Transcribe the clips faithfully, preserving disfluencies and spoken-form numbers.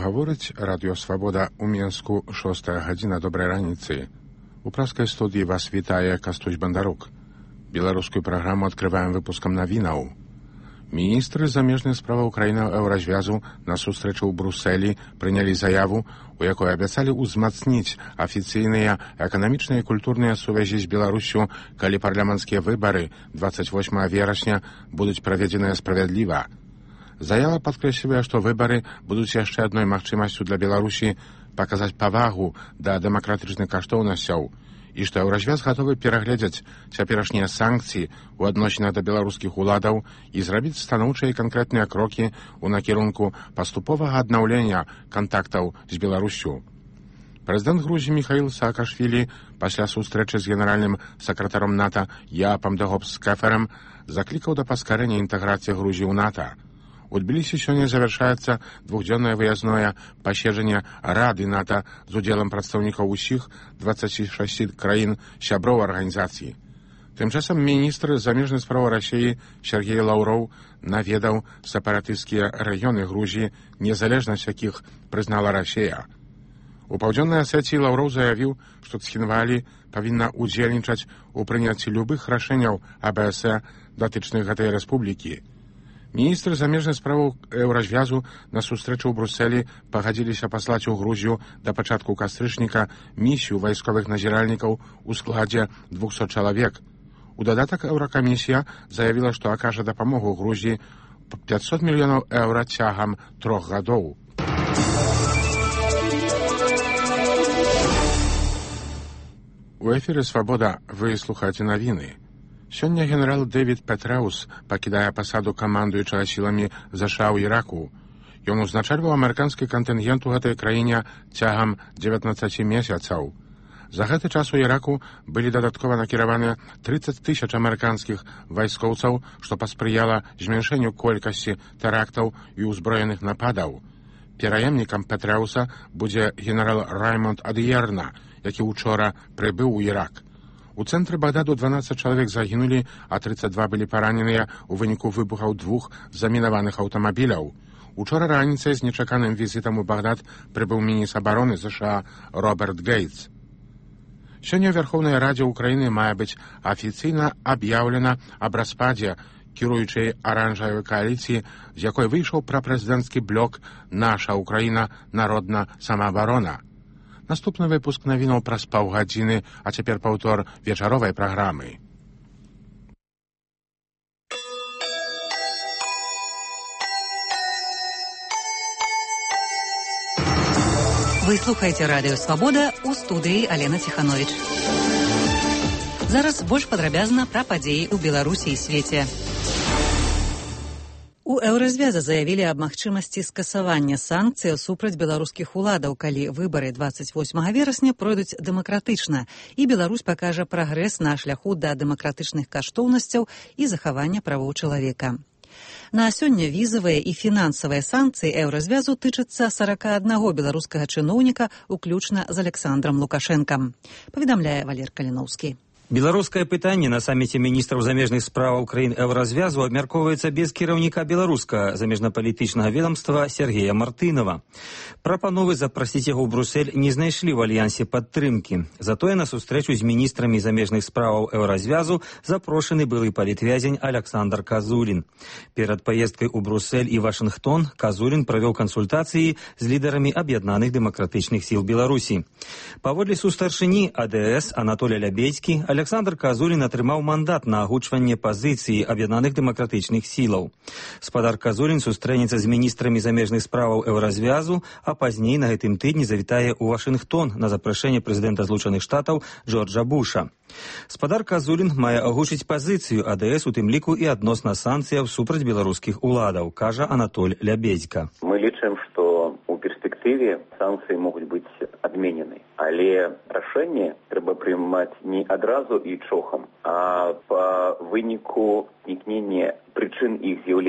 Гаворыць радыё Свабода ў Мінску, шостая гадзіна, добрай раніцы. У праскай студыі вас вітае Кастусь Бандарук. Беларускую праграму адкрываем выпускам навінаў. Міністры замежных справаў краінаў Еўразвязу на сустрэчы ў Брусэлі прынялі заяву, у якой абяцалі ўзмацніць афіцыйныя эканамічныя і культурныя сувязі з Беларусю, калі парламенцкія выбары дваццаць восьмага верасня будуць праведзеныя справядліва. Заява падкрэслівае, што выбары будуць яшчэ адной магчымасцю для Беларусі паказаць павагу да дэмакратычных каштоўнасцяў і што Еўразвяз гатовы перагледзець цяперашнія санкцыі ў адносінах да беларускіх уладаў і зрабіць станоўчыя і канкрэтныя крокі ў накірунку паступовага аднаўлення кантактаў з Беларусю. Прэзідэнт Грузіі Міхаіл Саакашвілі пасля сустрэчы з генеральным сакратаром НАТО Яапам Дагопскэферам заклікаў да паскарэння інтэграцыі Грузіі ў НАТО. У Тбілісі сёння завяршаецца двухдзённае выязное паседжанне Рады НАТО з удзелам прадстаўнікаў усіх дваццаці шасці краін сяброў арганізацыі. Тым часам міністр замежных справ Расіі Сергей Лаўроў наведаў сепаратысцкія рэгіёны Грузіі, незалежнасць якіх прызнала Расія. У паўдзённай Асетіі Лаўроў заявіў, што Цхінвалі павінна ўдзельнічаць у прыняцці любых рашэнняў АБС датычных гэтай рэспублікі. Міністры замежных справаў Еўразвязу на сустрэчы ў Брусэлі пагадзіліся паслаць у Грузію да пачатку кастрычніка місію вайсковых назіральнікаў у складзе двухсот чалавек. У дадатак Еўракамісія заявіла, што акажа дапамогу Грузіі пятьсот мільёнаў еўра цягам трох гадоў. У эфіры «Свабода» вы слухаеце навіны. Сёння генерал Дэвід Петрэус пакідае пасаду камандуючага сіламі ЗША ў Іраку. Ён узначальваў амерыканскі кантынгент у гэтай краіне цягам дзевятнаццаці месяцаў. За гэты час у Іраку былі дадаткова накіраваныя трыццаць тысяч амерыканскіх вайскоўцаў, што паспрыяла змяншэнню колькасці тэрактаў і ўзброеных нападаў. Пераемнікам Петрэуса будзе генерал Раймонд Адыерна, які учора прыбыў у Ірак. У цэнтры Багдаду дванаццаць чалавек загінулі, а трыццаць два былі параненыя ў выніку выбухаў двух замінаваных аўтамабіляў. Учора раніцай з нечаканым візітам у Багдад прыбыў міністр абароны ЗША Роберт Гейтс. Сёння ў Верхоўнай Радзе ўкраіны мае быць афіцыйна аб'яўлена аб распадзе кіруючай аранжавай кааліцыі, з якой выйшаў прапрэзідэнцкі блок «Наша Украіна. Народна самаабарона». Наступны выпуск навінаў праз паўгадзіны, а цяпер паўтор вечаровай праграмы. Вы слухаеце радыё «Свабода», у студыі Алена Ціхановіч. Зараз больш падрабязна пра падзеі ў Беларусі і свеце. У Еўразвяза заявілі аб магчымасці скасавання санкцый супраць беларускіх уладаў, калі выбары дваццаць восьмага верасня пройдуць дэмакратычна, і Беларусь пакажа прагрэс на шляху да дэмакратычных каштоўнасцяў і захавання правоў чалавека. На сёння візавыя і фінансавыя санкцыі Еўразвязу тычацца сарака аднаго беларускага чыноўніка, уключна з Александром Лукашэнкам, паведамляе Валер Каліноўскі. Беларускае пытанне на саміце міністраў замежных справаў краін Еўразвязу абмяркоўваецца без кіраўніка беларускага замежнапалітычнага ведамства Сергея Мартынова. Прапановы запрасіць яго ў Брусэль не знайшлі ў альянсе падтрымкі. Затое на сустрэчу з міністрамі замежных справаў Еўразвязу запрошаны былы палітвязень Александр Казулін. Перад паездкай у Брусэль і Вашынгтон Казулін правёў кансультацыі з лідарамі аб'яднаных дэмакратычных сіл Беларусі. Паводле сустаршыні АДС Анатолія Лябедзькі, Александр Казулін атрымаў мандат на агучванне пазіцыі аб'яднаных дэмакратычных сілаў. Спадар Казулін сустрэнецца з міністрамі замежных справаў Еўразвязу, а пазней на гэтым тыдні завітае ў Вашынгтон на запрашэнне прэзідэнта Злучаных Штатаў Джорджа Буша. Спадар Казулін мае агучыць пазіцыю АДС, у тым ліку і адносна санкцыяў супраць беларускіх уладаў, кажа Анатоль Лябедзька. Мы лічым, што ў перспектыве санкцыі могуць быць адменены. Але рашэнне трэба прымаць не адразу і чохам, а па выніку знікнення прычын іх з'яўлення.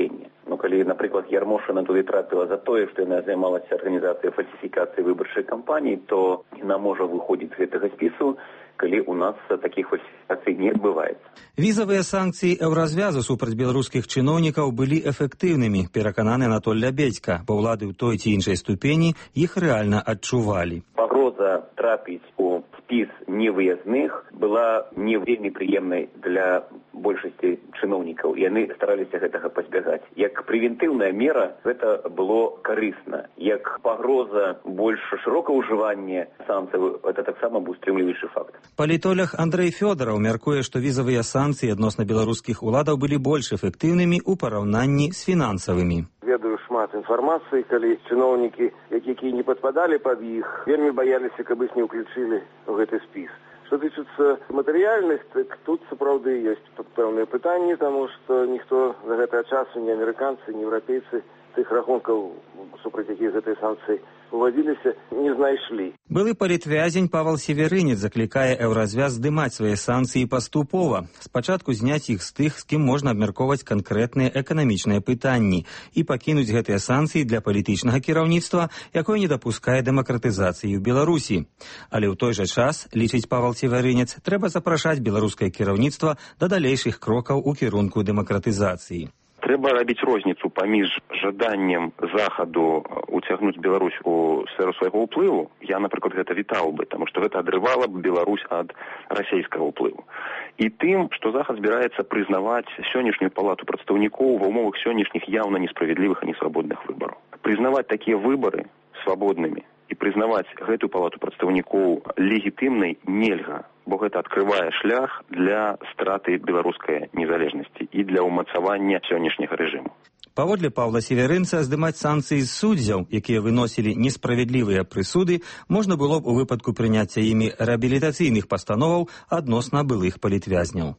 Ну, калі, напрыклад, Ярмошына туды трапіла за тое, што яна займалася арганізацыяй фальсіфікацыі выбарчай кампаніі, то яна можа выходзіць з гэтага спісу, калі у нас такіх фальсіфікацый не адбываецца. Візавыя санкцыі еўразвязу супраць беларускіх чыноўнікаў былі эфектыўнымі, перакананы Анатоль Лябедзька, бо ўлады ў той ці іншай ступені іх рэальна адчувалі. Пагроза трапіць у спіс невыязных была не вельмі прыемнай для большасці чыноўнікаў. Яны стараліся гэтага пазбягаць. Як прэвентыўная мера гэта было карысна. Як пагроза больш шырокага ўжывання санкцый, гэта таксама быў стрымліваючы факт. Палітолог Андрэй Фёдараў мяркуе, што візавыя санкцыі адносна беларускіх уладаў былі больш эфектыўнымі ў параўнанні з фінансавымі. Ведаю шмат інфармацыі, калі чыноўнікі, якія не падпадалі пад іх, вельмі баяліся, каб іх не ўключылі ў гэты спіс. Што тычыцца матэрыяльнасці, тут сапраўды ёсць пэўныя пытанні, таму што ніхто за гэтага часу, ні амерыканцы, ні еўрапейцы тых рахункаў, супраць якіх гэтыя санкцыі уводзіліся, не знайшлі. Былы палітвязень Павал Северынец заклікае еўразвяз здымаць свае санкцыі паступова. Спачатку зняць іх з тых, з кім можна абмяркоўваць канкрэтныя эканамічныя пытанні і пакінуць гэтыя санкцыі для палітычнага кіраўніцтва, якое не дапускае дэмакратызацыі ў Беларусі. Але ў той жа час, лічыць Павал Северынец, трэба запрашаць беларускае кіраўніцтва да далейшых крокаў у кірунку дэмакратызацыі. Трэба рабіць розніцу паміж жаданнем захаду уцягнуць Беларусь у сферу свайго ўплыву. Я, напрыклад, гэта вітаў бы, таму што гэта адрывала б Беларусь ад расійскага ўплыву. І тым, што захад збіраецца прызнаваць сённяшнюю палату прадстаўнікоў ва ўмовах сённяшніх яўна несправядлівых і несвабодных выбараў. Прызнаваць такія выбары свабоднымі і прызнаваць гэтую палату прадстаўнікоў легітымнай нельга, бо гэта адкрывае шлях для страты беларускай незалежнасці і для ўмацавання сённяшняга рэжыму. Паводле Павла Северынца, здымаць санкцыі з суддзяў, якія выносілі несправядлівыя прысуды, можна было б у выпадку прыняцця імі рэабілітацыйных пастановаў адносна былых палітвязняў.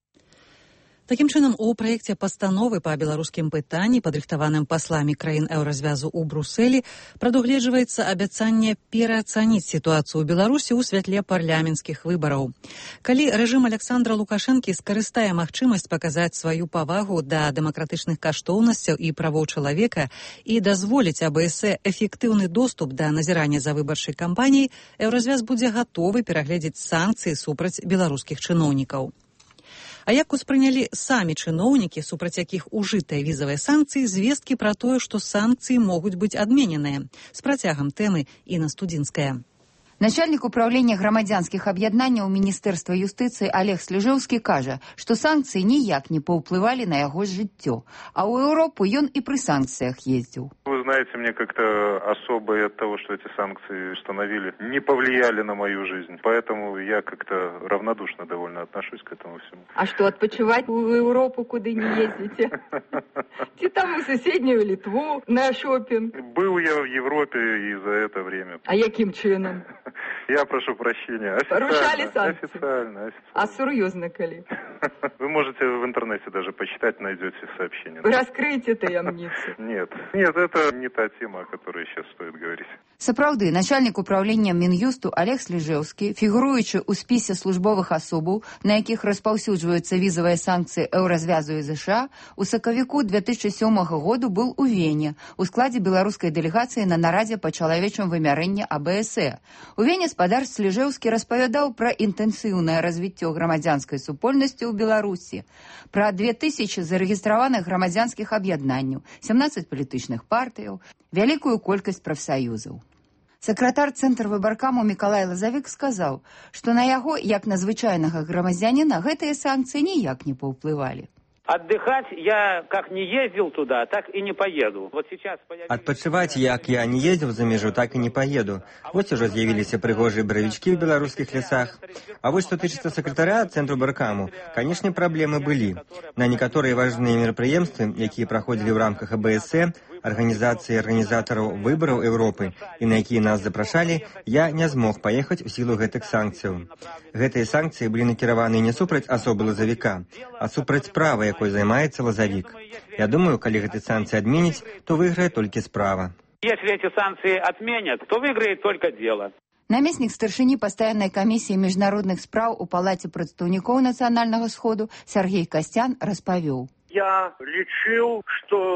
Такім чынам, у праекце пастановы па беларускім пытанні, падрыхтаваным пасламі краін еўразвязу ў Брусэлі, прадугледжваецца абяцанне пераацаніць сітуацыю ў Беларусі ў святле парламенцкіх выбараў. Калі рэжым Аляксандра Лукашэнкі скарыстае магчымасць паказаць сваю павагу да дэмакратычных каштоўнасцяў і правоў чалавека і дазволіць А Бэ Эс Э эфектыўны доступ да назірання за выбарчай кампаніяй, еўразвяз будзе гатовы перагледзець санкцыі супраць беларускіх чыноўнікаў. А як успрынялі самі чыноўнікі, супраць якіх ужытыя візавыя санкцыі, звесткі пра тое, што санкцыі могуць быць адмененыя? З працягам тэмы Інна Студзінская. Начальник управления громадянских объединений Министерства юстиции Олег Слежевский кажа, что санкции ніяк не паўплывалі на его жыццё, а у Европу ён и при санкциях ездил. Вы знаете, мне как-то особо от того, что эти санкции установили, не повлияли на мою жизнь. Поэтому я как-то равнодушно довольно отношусь к этому всему. А что, отпочивать в Европу куда не ездите? Ти там в соседнюю Литву на шопинг. Был я в Европе и за это время. А яким чином? Я прошу прощения. Порушали санкции? Официально, официально. А серьезно, коли? Вы можете в интернете даже почитать, найдете сообщение. Раскройте таямницу. Нет, нет, это не та тема, о которой сейчас стоит говорить. Сапраўды, начальник управления Мін'юсту Олег Слежевский, фігуруючи у спісе службовых асобаў, на якіх распаўсюджваюцца візавыя санкцыі еўразвязу і ЗША, у сакавіку две тысячи сёмага году был у Вене у складзе беларускай дэлегацыі на нарадзе па чалавечым вымярэнні А Бэ Эс Э. У Вене спадар Слежевский распавядаў пра інтэнсіўнае развіццё грамадзянскай супольнасці ў Беларусі, пра две тысячи зарэгістраваных грамадзянскіх аб'яднанняў, сямнадцаць палітычных партыяў, вялікую колькасць прафсаюзаў. Сакратар Цэнтр выбаркаму Мікалай Лазавік сказаў, што на яго, як на звычайнага грамадзяніна, гэтыя санкцыі ніяк не паўплывалі. Отдыхать я как не ездил туда, так и не поеду. Вот сейчас появились... Отпочивать, як я не ездил за межу, так и не поеду. Вот уже з'явились пригожие боровички в белорусских лесах. А вот что тычется секретаря Центру Баркаму, конечно, проблемы были. На некоторые важные мероприемства, якія проходили в рамках А Бэ Эс Э, организации организаторов выборов Европы, и на якія нас запрашалі, я не змог поехать у силу гэтых санкцыяў. Гэтыя санкцыі былі накіраваны не супраць асобы Лазавіка, а супраць справы, якой займаецца Лазавік. Я думаю, калі гэты санкцыі адменіць, то выйграе толькі справа. Если эти санкции отменят, то выиграет только дело. Намеснік старшыні пастаяннай камісіі міжнародных спраў у палаце прадстаўнікоў нацыянальнага сходу Сергей Касцян распавёў. Я лічыў, што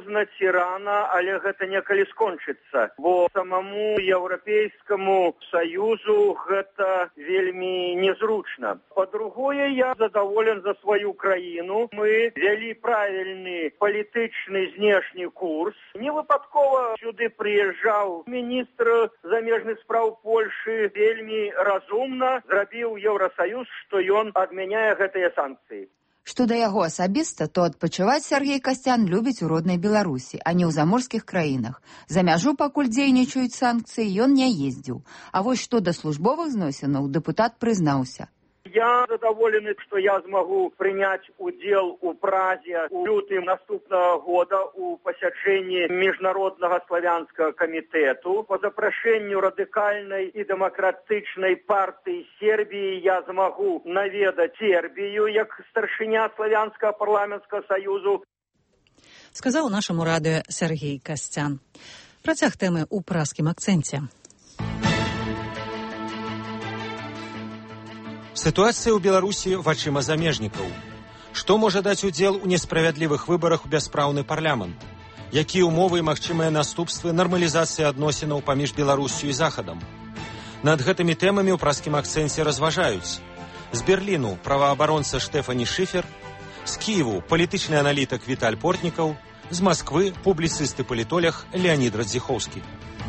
позна ці рана, але гэта некалі скончыцца, бо самому Еўрапейскаму Саюзу гэта вельмі незручна. Па-другое, я задаволен за сваю краіну. Мы вялі правільны палітычны знешні курс. Не выпадкова сюды прыязджаў міністр замежных спраў Польшы, вельмі разумна зрабіў Еўрасаюз, што ён адмяняе гэтыя санкцыі. Што да яго асабіста, то адпачываць Сергей Касцян любіць у роднай Беларусі, а не ў заморскіх краінах. За мяжу пакуль дзейнічаюць санкцыі, ён не ездзіў. А вось што да службовых зносінаў дэпутат прызнаўся. Я задаволены, што я змагу прыняць удзел у Празе у лютым наступнага года у пасяджэнні міжнароднага славянскага камітэту. Па запрашэнню радыкальнай і дэмакратычнай партыі Сербіі я змагу наведаць Сербію як старшыня славянскага парламенцкага саюзу. Сказаў нашаму радыё Сергей Касцян. Працяг тэмы ў праскім акцэнце. Сітуацыя ў Беларусі вачыма замежнікаў. Што можа даць удзел у несправядлівых выбарах у бяспраўны парламент? Якія ўмовы і магчымыя наступствы нармалізацыі адносінаў паміж Беларусю і Захадам? Над гэтымі тэмамі ў праскім акцэнце разважаюць. З Берліну праваабаронца Штэфані Шыфер, з Кіеву палітычны аналітык Віталь Портнікаў, з Масквы публіцыст і палітолог Леанід Радзіхоўскі.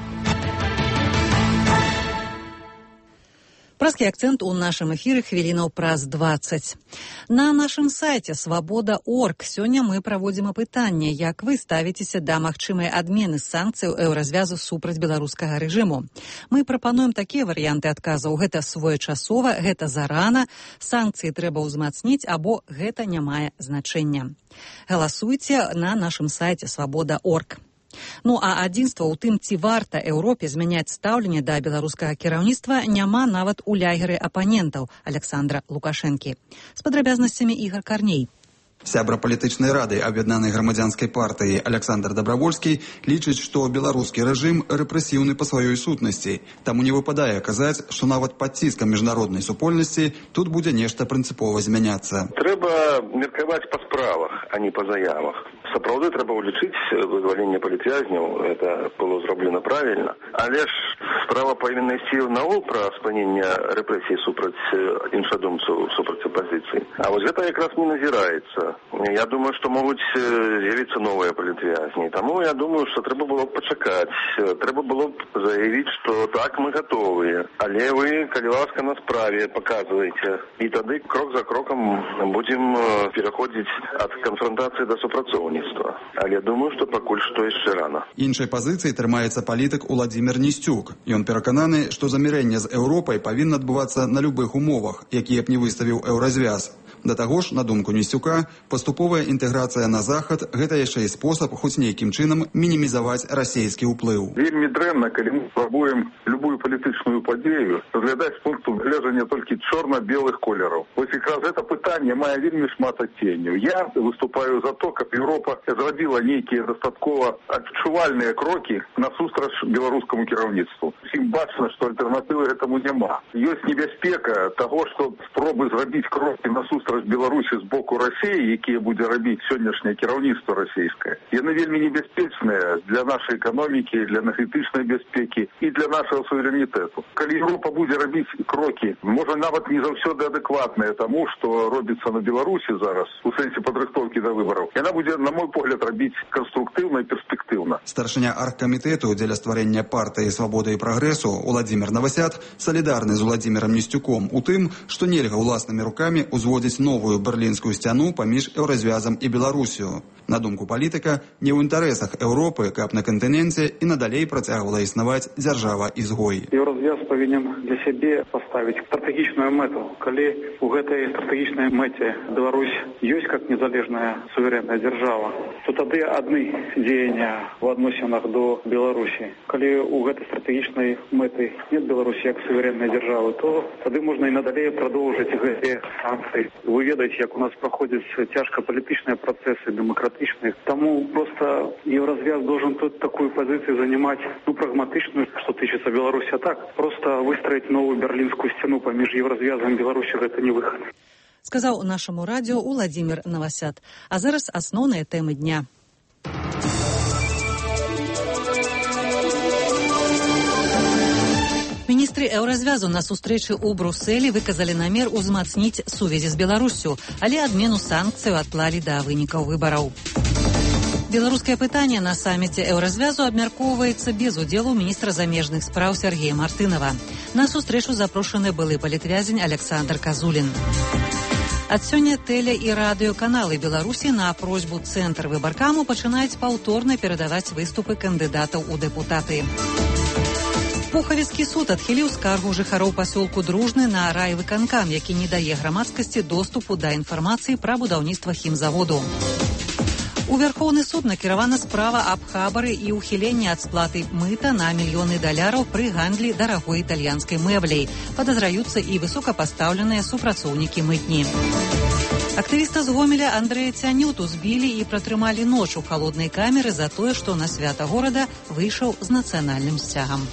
Праскі акцэнт у нашым эфіры хвілінаў праз дваццаць. На нашым сайце свабода точка орг сёння мы праводзім апытанне, як вы ставіцеся да магчымай адмены санкцыяў еўразвязу супраць беларускага рэжыму. Мы прапануем такія варыянты адказаў. Гэта своечасова, гэта зарана, санкцыі трэба ўзмацніць або гэта не мае значэння. Галасуйце на нашым сайце свабода точка орг. Ну а адзінства ў тым, ці варта Еўропе змяняць стаўленне да беларускага кіраўніцтва, няма нават у лягеры апанентаў Александра Лукашэнкі. З падрабязнасцямі Ігар Карней. Сябра палітычнай рады аб'яднанай грамадзянскай партыі Александр Дабравольскі лічыць, што беларускі рэжым рэпрэсіўны па сваёй сутнасці. Таму не выпадае казаць, што нават пад ціскам міжнароднай супольнасці тут будзе нешта прынцыпова змяняцца. Трэба меркаваць па справах, а не па заявах. Сапраўды трэба ўлічыць вызваленне палітвязняў, гэта было зроблена правільна. Але ж справа павінна ісці наогул пра спыненне рэпрэсій супраць іншадумцаў, супраць апазіцыі. А вось гэта якраз не назіраецца. Я думаю, што могуць з'явіцца новыя палітвязні. Таму я думаю, што трэба было б пачакаць. Трэба было б заявіць, што так, мы гатовыя. Але вы, калі ласка, на справе паказваеце. І тады крок за крокам будзем пераходзіць ад канфрантацыі да супрацоўніцтва. Але думаю, што пакуль што яшчэ рана. Іншай пазіцыі трымаецца палітык Уладзімір Нісцюк. Ён перакананы, што замірэнне з Еўропай павінна адбывацца на любых умовах, якія б не выставіў еўразвяз. Да таго ж, на думку Нісцюка, паступовая інтэграцыя на захад – гэта яшчэ і спосаб хоць нейкім чынам мінімізаваць расійскі ўплыў. Вельмі дрэнна, калі мы спрабуем любую палітычную падзею разглядаць з пункту гледжання толькі чорна-белых колераў. Вось якраз гэта пытанне мае вельмі шмат адценняў. Я выступаю за то, каб Еўропа зрабіла нейкія дастаткова адчувальныя крокі насустрач беларускаму кіраўніцтву. Усім бачна, што альтэрнатывы гэтаму няма. Ёсць небяспека таго, што спробы зрабіць крокі насустрач Беларусі з боку Расіі, якія будзе рабіць сённяшняе кіраўніцтва расійскае, яны вельмі небяспечныя для нашай эканомікі, для энергетычнай бяспекі і для нашага суверэнітэту. Калі Еўропа будзе рабіць крокі, можа нават не заўсёды адэкватныя таму, што робіцца на Беларусі зараз у сэнсе падрыхтоўкі да выбараў, яна будзе, на мой погляд, рабіць канструктыўна і перспектыўна. Старшыня аргкамітэту дзеля стварэння партыі свабоды і прагрэсу Уладзімір Навасят салідарны з Уладзімірам Нісцюком у тым, што нельга ўласнымі рукамі узводзіць новую берлінскую сцяну паміж еўразвязам і Беларусію. На думку палітыка, не ў інтарэсах Еўропы, каб на кантыненце і надалей працягвала існаваць дзяржава-ізгой. Еўразвяз павінен для сябе паставіць стратэгічную мэту. Калі у гэтай стратэгічнай мэце Беларусь ёсць як незалежная суверэнная дзяржава, то тады адны дзеяння ў адносінах до Беларусі. Калі у гэтай стратэгічнай мэты нет Беларусі як суверэннай дзяржавы, то тады можна і надалей прадоўжыць гэтыя санкцыі. Вы ведаеце, як у нас праходзяць цяжка палітычныя працэсы, дэмакратычныя. Таму просто Еўразвяз должен тут такую пазіцыю занимать, ну, прагматычную, што тычыцца Беларусі. А так, просто выстроить новую берлінскую сцяну паміж Еўразвязам і Беларусі гэта не выхад. Сказаў нашаму радыё Уладзімір Навасят. А зараз асноўныя тэмы дня. Міністры еўразвязу на сустрэчы ў Брусэлі выказалі намер узмацніць сувязі з Беларуссю, але адмену санкцыяў адклалі да вынікаў выбараў. Беларускае пытанне на саміце еўразвязу абмяркоўваецца без удзелу міністра замежных спраў Сергея Мартынова. На сустрэчу запрошаны былы палітвязень Александр Казулін. Ад сёння тэле- і радыёканалы Беларусі на просьбу Цэнтр выбаркаму пачынаюць паўторна перадаваць выступы кандыдатаў у дэпутаты. Пухавіцкі суд адхіліў скаргу жыхароў пасёлку Дружны на райвыканкам, які не дае грамадскасці доступу да інфармацыі пра будаўніцтва хімзаводу. У Вярхоўны суд накіравана справа аб хабары і ўхіленні ад сплаты мыта на мільёны даляраў пры гандлі дарагой італьянскай мэбляй. Падазраюцца і высокапастаўленыя супрацоўнікі мытні. Актывіста з Гомеля Андрэя Цянюту збілі і пратрымалі ноч у халоднай камеры за тое, што на свята горада выйшаў з нацыянальным сцягам.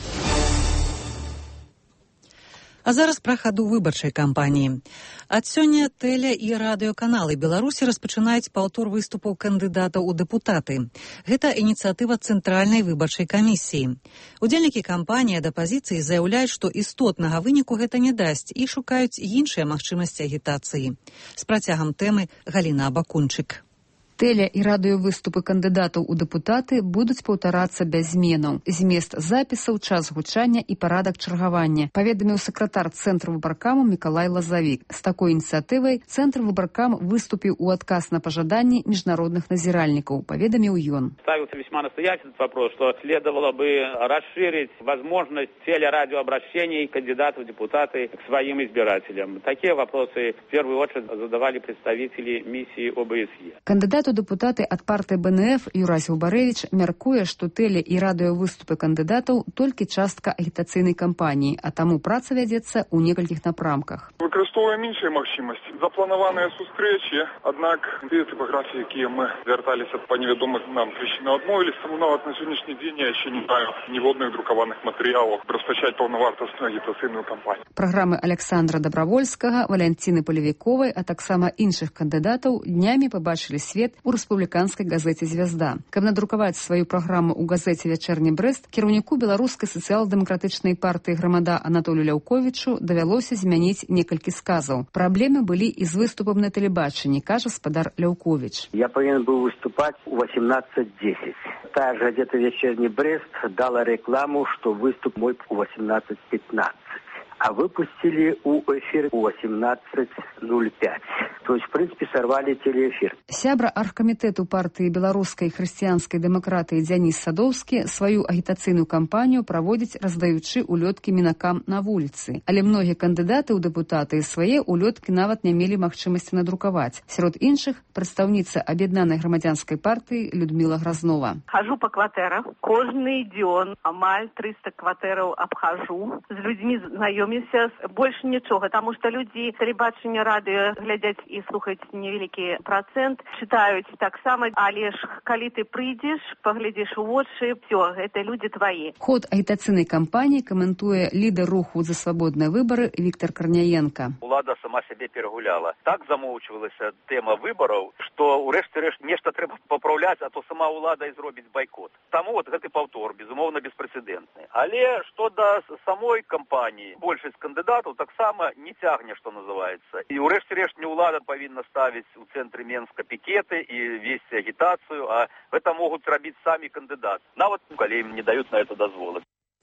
А зараз пра хаду выбарчай кампаніі. Ад сёння тэле- і радыёканалы Беларусі распачынаюць паўтор выступаў кандыдатаў у дэпутаты. Гэта ініцыятыва Цэнтральнай выбарчай камісіі. Удзельнікі кампаніі ад апазіцыі заяўляюць, што істотнага выніку гэта не дасць і шукаюць іншыя магчымасці агітацыі. З працягам тэмы Галіна Абакунчык. Тэле- і радыёвыступы кандыдатаў у дэпутаты будуць паўтарацца без зменаў. Змест запісаў, час гучання і парадак чаргавання, паведаміў сакратар Цэнтру выбаркаму Мікалай Лазавік. З такой ініцыятывай Цэнтр выбаркам выступіў у адказ на пажаданні міжнародных назіральнікаў, паведаміў ён. Ставился весьма настоятельный вопрос, что следовало бы расширить возможность телерадиообращений кандидатов в депутаты к своим избирателям. Такие вопросы в первую очередь задавали представители миссии о бэ эс е. Кандидат у дэпутаты ад партыі бэ эн эф Юрась Губарэвіч мяркуе, што тэле- і радыёвыступы кандыдатаў толькі частка агітацыйнай кампаніі, а таму праца вядзецца ў некалькіх напрамках. Выкарыстоўваем іншыя магчымасці. Запланаваныя сустрэчы, аднак тыя тыпаграфіі, якія мы звярталіся па невядомых нам прычынах, адмовіліся, таму нават на сённяшні дзень я яшчэ не маю ніводных друкаваных матэрыялаў распачаць паўнавартасную агітацыйную кампанію. Праграмы Александра Дабравольскага, Валянціны Палевіковай, а таксама іншых кандыдатаў днямі пабачылі свет у рэспубліканскай газеце «Звязда». Каб надрукаваць сваю праграму ў газеце «Вячэрні Брэст», кіраўніку беларускай сацыял-дэмакратычнай партыі «Грамада» Анатолію Ляўковічу давялося змяніць некалькі сказаў. Праблемы былі і з выступам на тэлебачанні, кажа спадар Ляўковіч. Я павінен быў выступаць у восемнадцать десять. Тая ж газета «Вячэрні Брэст» дала рекламу, што выступ мой у восемнадцать пятнадцать. А выпустили у эфир у восемнадцать ноль пять. То есть, в принципе, сорвали телеэфир. Сябра аргкамітэту партыі беларускай хрысціянскай дэмакратыі Дзяніс Садоўскі сваю агітацыйную кампанію праводзіць, раздаючы улёткі мінакам на вуліцы. Але многія кандыдаты ў дэпутаты свае улёткі нават не мелі магчымасці надрукаваць. Сярод іншых прадстаўніца аб'яднанай грамадзянскай партыі Людміла Гразнова. Хожу по кватэрах. Кожны дзён амаль триста кватэраў абхажу. З людзьмі знаёмімся. Больш нічога, таму што людзі тэлебачання, радыё глядзяць і слухаць невялікі працэнт, чытаюць таксама, але ж калі ты прыйдзеш, паглядзіш у вочы, всё, гэта людзі твае. Ход агітацыйнай кампаніі каментуе лідар руху за свабодныя выбары Віктор Карняенка. Улада сама сябе перагуляла. Так замоўчвалася тэма выбараў, што ўрэшце рэшт нешта трэба папраўляць, а то сама ўлада і зробіць байкот. Таму вот гэты паўтор, безумоўна, беспрэцэдэнтны. Але што да самой кампаніі, большасць кандыдатаў таксама не цягне, што называецца. І ўрэшце рэшт не ўлада павінна ставіць у цэнтры Менска пікеты і весці агітацыю, а гэта могуць рабіць самі кандыдаты, нават калі ім не даюць на это дазволы.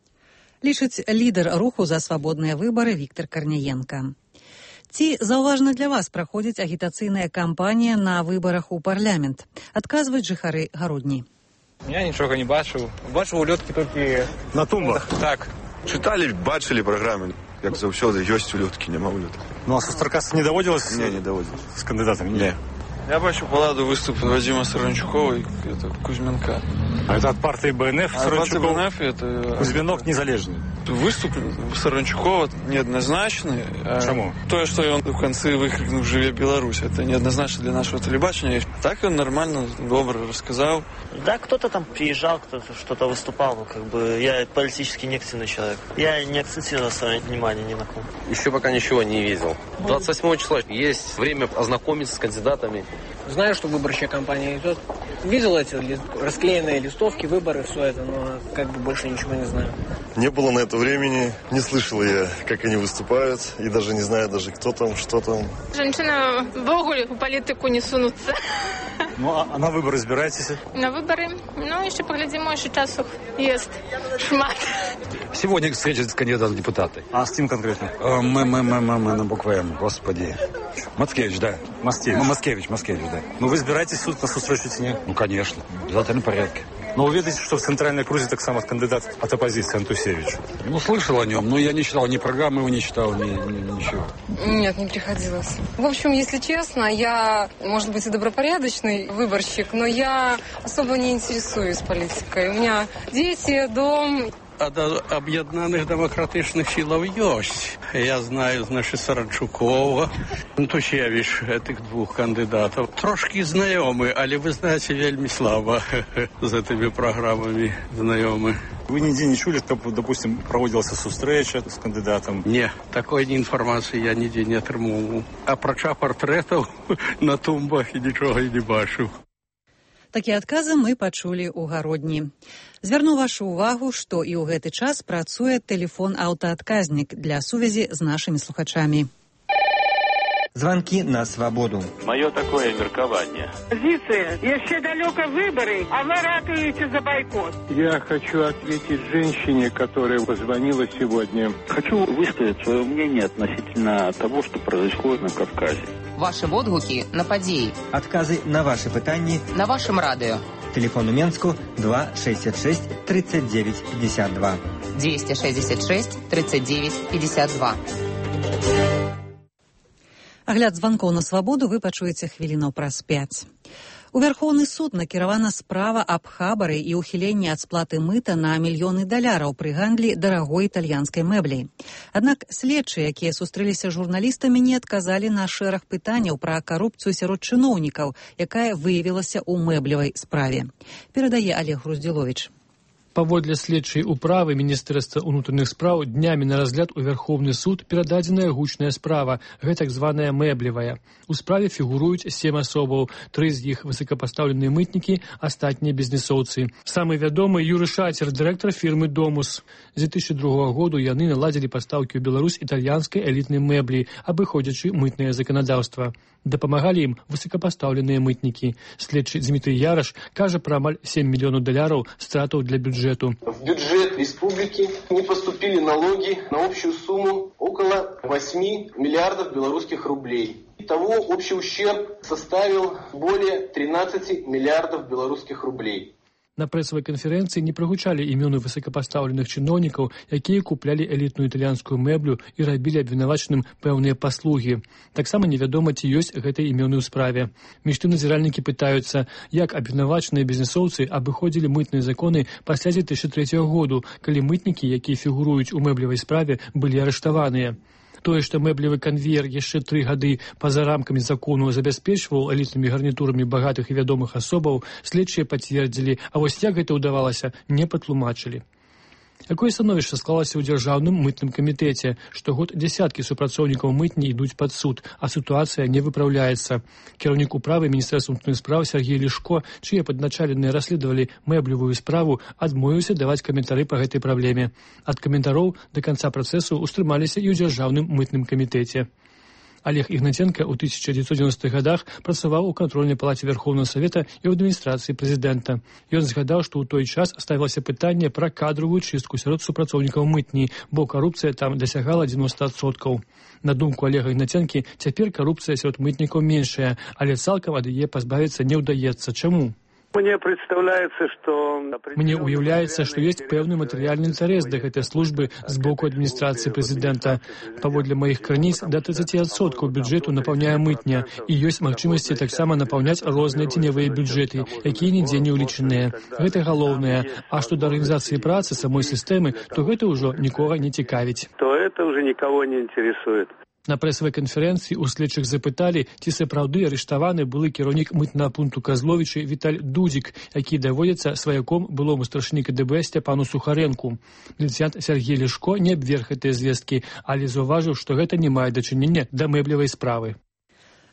Лічыць лідар руху за свабодныя выбары Віктор Карняенка. Ці заўважна для вас праходзіць агітацыйная кампанія на выбарах у парламент? Адказваюць жыхары Гародні. Я нічога не бачыў. Бачыў улёткі толькі на тумбах. Так. Чыталі, бачылі праграмы. Як заўсёды, ёсць улёткі, няма улётак. Ну, а сустракацца не даводзілася? Не, не даводзілася. З кандыдатамі? Не. Я бачу паладу выступ Вадзіма Саранчукова і Кузьменка. А это от партии бэ эн эф? А партия бэ эн эф это... Кузьменок незалежный. Выступ Саранчукова неоднозначный. Чему? То, что он в конце выкрикнул «Живе Беларусь», это неоднозначно для нашего телебачения. Так он нормально, добро рассказал. Да, кто-то там приезжал, кто-то что-то выступал, но как бы я политически неактивный человек. Я не акцентирую свое внимание ни на ком. Еще пока ничего не видел. двадцать восьмого числа есть время ознакомиться с кандидатами. Знаю, что выборчая кампания идет. Видел эти расклеенные листовки, выборы, все это, но как бы больше ничего не знаю. Не было на это времени, не слышал я, как они выступают, и даже не знаю, даже кто там, что там. Женщина в огуле в политику не сунутся. Ну, а, а на выборы збираетесь? На выборы? Ну, еще поглядим, еще часов есть шмат. Сегодня встреча с кандидатом в депутаты. А с кем конкретно? Мы, мы, мы, мы, мы на букву М, господи. Мацкевич, да. Мацкевич. Ну, Мацкевич, Мацкевич, да. Ну, вы збираетесь тут на встречу с ним? Ну, конечно. В обязательном порядке. Но вы видите, что в центральной Грузии так само кандидат от оппозиции Антусевич. Ну, слышал о нем, но я не читал ни программы его, не читал, ни, ни, ничего. Нет, не приходилось. В общем, если честно, я, может быть, и добропорядочный выборщик, но я особо не интересуюсь политикой. У меня дети, дом. Ад об'єднаних демократичних сил есть. Я знаю, значит, Саранчукова, Антусевич, этих двух кандидатов. Трошки знайомі, але ви знаєте, вельми слабо з этими программами знайомі. Вы нигде не чули, как, допустим, проводилась встреча с кандидатом? Ні, такої інформації я ніде не отримував. А проча портретів на тумбах і нічого і не бачив. Такія адказы мы пачулі ў гародні. Звярну вашу ўвагу, што і ў гэты час працуе тэлефон-аўтаадказнік для сувязі з нашымі слухачамі. Звонки на свободу. Мое такое меркование. Позиция. Еще далеко выборы, а вы ратуете за бойкот. Я хочу ответить женщине, которая позвонила сегодня. Хочу высказать свое мнение относительно того, что происходит на Кавказе. Ваши отгуки на події. Отказы на ваши пытания. На вашем радио. Телефон у Менску два шестьдесят шесть тридцать девять пятьдесят два. двести шестьдесят шесть тридцать девять пятьдесят два. Агляд званкоў на свабоду вы пачуеце хвілінаў праз пяць. У Вярхоўны суд накіравана справа аб хабары і ўхіленні ад сплаты мыта на мільёны даляраў пры гандлі дарагой італьянскай мэбляй. Аднак следчыя, якія сустрэліся з журналістамі, не адказалі на шэраг пытанняў пра карупцыю сярод чыноўнікаў, якая выявілася ў мэблевай справе. Перадае Олег Груздзіловіч. Паводле следчай управы Міністэрства ўнутраных спраў днямі на разгляд у Вярхоўны суд перададзеная гучная справа, гэтак званая мэблевая. У справе фігуруюць сем асобаў, тры з іх высокапастаўленыя мытнікі, астатнія бізнесоўцы. Самы вядомы Юры Шацер, дырэктар фірмы «Домус». З две тысячи другога году яны наладзілі пастаўкі ў Беларусь італьянскай элітнай мэблі, абыходзячы мытнае заканадаўства. Дапамагалі ім высокапастаўленыя мытнікі. Следчы Дмітрий Яраш кажа пра амаль сем мільёнаў даляраў стратаў для бюджэту. В бюджет республики не поступили налоги на общую сумму около восьми миллиардов белорусских рублей. Итого общий ущерб составил более тринадцати миллиардов белорусских рублей. На прэсавай канферэнцыі не прагучалі імёны высокапастаўленых чыноўнікаў, якія куплялі элітную італьянскую мэблю і рабілі абвінавачаным пэўныя паслугі. Таксама невядома, ці ёсць гэтыя імёны ў справе. Між тым назіральнікі пытаюцца, як абвінавачаныя бізнесоўцы абыходзілі мытныя законы пасля две тысячи третьего году, калі мытнікі, якія фігуруюць у мэблевай справе, былі арыштаваныя. Тое, што мэблевы канвеер яшчэ тры гады па-за рамкамі закону забяспечваў элітнымі гарнітурамі багатых і вядомых асобаў, следчыя пацвердзілі, а вось як гэта ўдавалася, не патлумачылі. Якое становішча склалася ў дзяржаўным мытным камітэце? Штогод дзясяткі супрацоўнікаў мытні ідуць пад суд, а сітуацыя не выпраўляецца. Кіраўнік управы Міністэрства ўнутраных спраў Сергей Лешко, чые падначаленыя расследавалі мэблевую справу, адмовіўся даваць каментары па гэтай праблеме. Ад каментароў да канца працэсу ўстрымаліся і ў дзяржаўным мытным камітэце. Олег Ігнаценка ў тысяча дзевяцьсот дзевяностых гадах працаваў у кантрольнай палаце Вярхоўнага Савета і ў адміністрацыі прэзідэнта. Ён згадаў, што ў той час ставілася пытанне пра кадровую чыстку сярод супрацоўнікаў мытні, бо карупцыя там дасягала дзевяносто адсоткаў. На думку Олега Ігнаценкі, цяпер карупцыя сярод мытнікаў меншая, але цалкам ад яе пазбавіцца не ўдаецца. Чаму? Мне представляется, что... Мне уяўляецца, што ёсць пэўны матэрыяльны інтарэс да гэтай службы з боку адміністрацыі прэзідэнта. Паводле маіх крыніц, да тридцати адсоткаў бюджэту напаўняе мытня, і ёсць магчымасці таксама напаўняць розныя ценявыя бюджэты, якія нідзе не ўлічаныя. Гэта галоўнае. А што да арганізацыі працы самой сістэмы, то гэта ўжо нікога не цікавіць. То это уже никого не интересует. На прэсавай канферэнцыі ў следчых запыталі, ці сапраўды арыштаваны былы кіраўнік мытнага пункту Казловічы Віталь Дудзік, які даводзіцца сваяком былому старшыні ка дэ бэ Сцяпану Сухарэнку. Міліцыянт Сергей Лешко не абверг гэтыя звесткі, але заўважыў, што гэта не мае дачынення да мэблевай справы.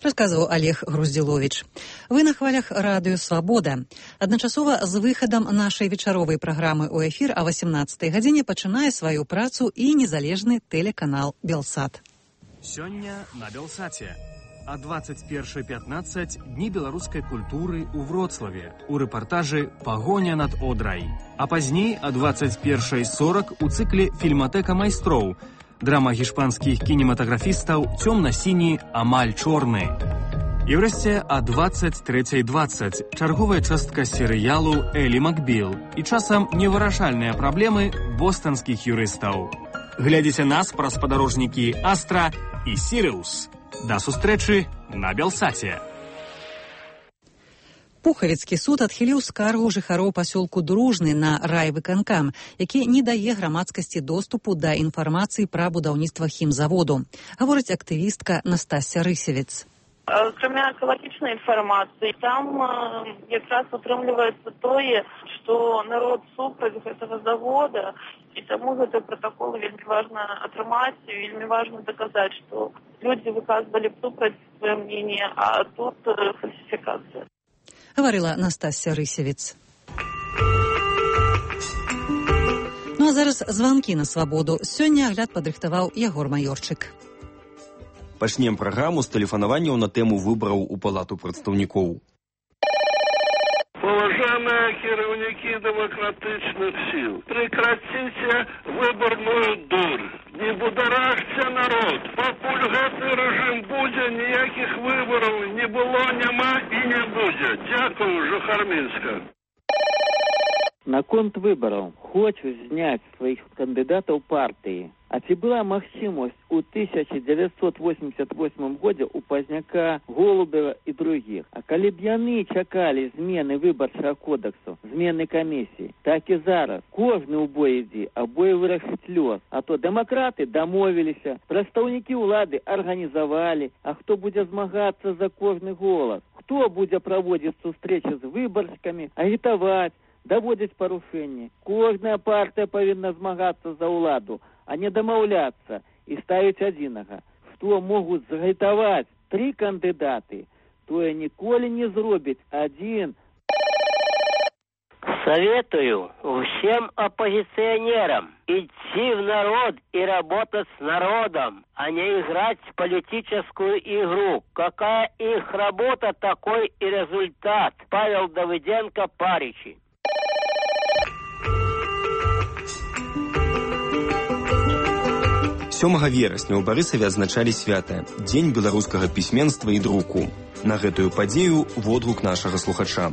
расказваў Олег Груздзіловіч. Вы на хвалях радыё «Свабода». Адначасова з выхадам нашай вечаровай праграмы ў эфір а васемнаццатай гадзіне пачынае сваю працу і незалежны тэлеканал «Белсат». Сёння на «Белсаце». А двадцать первое пятнадцать Дні беларускай культуры ў Вроцлаве у рэпартажы «Пагоня над Одрай». А пазней а двадцать первое сорок у цыкле «Фільматэка майстроў» драма гішпанскіх кінематаграфістаў «Цёмна-сіні, амаль чорны». І врэшце а двадцать третье двадцать чарговая частка серыялу «Элі Макбіл» і часам невырашальныя праблемы бостанскіх юрыстаў. Глядзіце нас праз спадарожнікі «Астра» і «Сірыус». Да сустрэчы на «Белсаце». Пухавіцкі суд адхіліў скаргу жыхароў пасёлку Дружны на райвыканкам, які не дае грамадскасці доступу да інфармацыі пра будаўніцтва хімзаводу, гаворыць актывістка Настасья Рысевец. Акрамя экалагічнай інфармацыі, там э, якраз утрымліваецца тое, што народ супраць гэтага завода, і таму гэты протакол вельмі важна атрымаць, і вельмі важна даказаць, што людзі выказвалі супраць сваё мнение, а тут э, фальсифікацыя. Гаварыла Настасья Рысевец. Ну а зараз званкі на свабоду. Сёння агляд падрыхтаваў Ягор Маёрчык. Пачнем праграму з тэлефанаванняў на тэму выбараў у палату прадстаўнікоў. Уважаемые кіраўнікі демократичных сил, прекратите выборную дурь. Не бударашьте народ. Покуль гэты режим будзе, ніякіх выбораў не было, няма і не будзе. Дякую, Жухармінска. Наконт выбораў хочу зняць сваіх кандыдатаў партыі. А ці была магчымасць у тысяча девятьсот восемьдесят восьмым годзе у Пазняка, Голубева і другіх. А калі б яны чакалі змены выбарчага кодексу, змены камісіі, так і зараз кожны ў бой ідзе, а бой вырашыць лёс. А то дэмакраты дамовіліся, прадстаўнікі ўлады арганізавалі, а хто будзе змагацца за кожны голас? Хто будзе праводзіць сустрэчы з выбаршчыкамі, агітаваць, даводзіць парушэнні? Кожная партыя павінна змагацца за ўладу, а не дамаўляцца і ставіць адзінага. Што могуць загайтаваць тры кандыдаты, тое ніколі не зробіць адзін. Советую всем оппозиционерам идти в народ и работать с народом, а не играть в политическую игру. Какая их работа, такой и результат. Павел Давыденко, Паричи. сёмага верасня ў Барысаве адзначалі свята Дзень беларускага пісьменства і друку. На гэтую падзею водгук нашага слухача.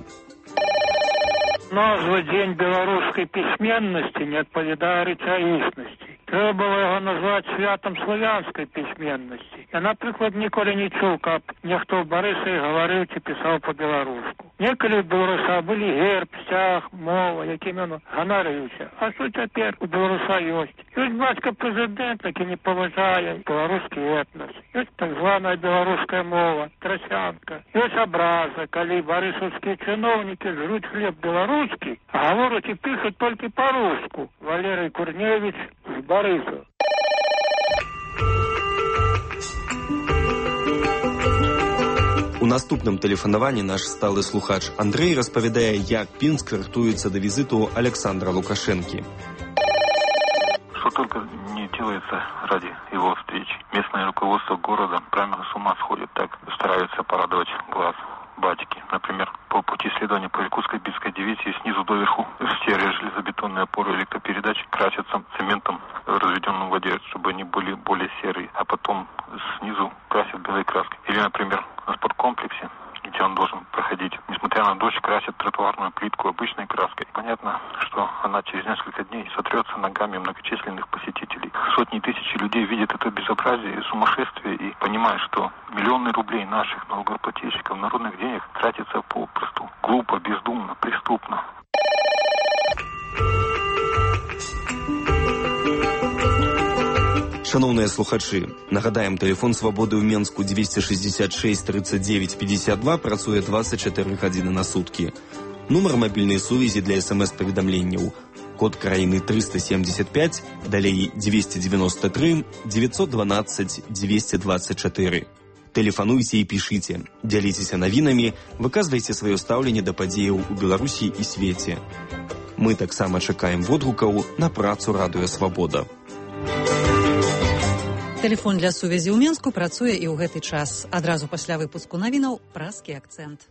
Назва «День белорусской письменности» не адпавядае рэчаіснасці. Трэба было яго назваць святам славянскай пісьменнасці. Я, напрыклад, ніколі не чуў, каб нехто ў Барысаве гаварыў ці пісаў па-беларуску. Некалі ў беларуса былі герб, сцяг, мова, якім ён ганарыўся. А што цяпер у беларуса ёсць? Ёсць бацька прэзідэнт, які не паважае беларускі этнас. Ёсць так званая беларуская мова, трасянка. Ёсць абраза, калі барысаўскія чыноўнікі жруць хлеб беларускі, а гавораць і пішуць толькі па-руску. Валерый Курневіч з Барысаў. У наступным тэлефанаванні наш сталы слухач Андрэй распавядае, як Пінск рыхтуецца да візіту Александра Лукашэнкі. Что только не делается ради его встречи. Местное руководство города прямо с ума сходит, так стараются порадовать глаз батьки. Например, по пути следования по Иркутской Битской дивизии снизу доверху все железобетонные опоры электропередач красятся цементом, разведенным в воде, чтобы они были более серые, а потом снизу красят белой краской. Или, например, на спорткомплексе, где он должен проходить, несмотря на дождь, красят тротуарную плитку обычной краской. Понятно, что она через несколько дней сотрется ногами многочисленных посетителей. Сотни тысяч людей видят это безобразие и сумасшествие и понимают, что миллионы рублей наших налогоплательщиков, народных денег тратятся попросту глупо, бездумно, преступно. Шановныя слухачы, нагадаем, тэлефон свабоды ў Менску двести шестьдесят шесть тридцать девять пятьдесят два працуе двадцать четыре гадзіны на суткі. Нумар мабільнай сувязі для смс-паведамленняў. Код краіны триста семьдесят пять, далей двести девяносто три девятьсот двенадцать двести двадцать четыре. Тэлефануйце і пішыце, дзяліцеся навінамі, выказвайце сваё стаўленне да падзеяў у Беларусі і свеце. Мы таксама чакаем водгукаў на працу Радыё Свабода. Тэлефон для сувязі ў Менску працуе і ў гэты час. Адразу пасля выпуску навінаў праскі акцэнт.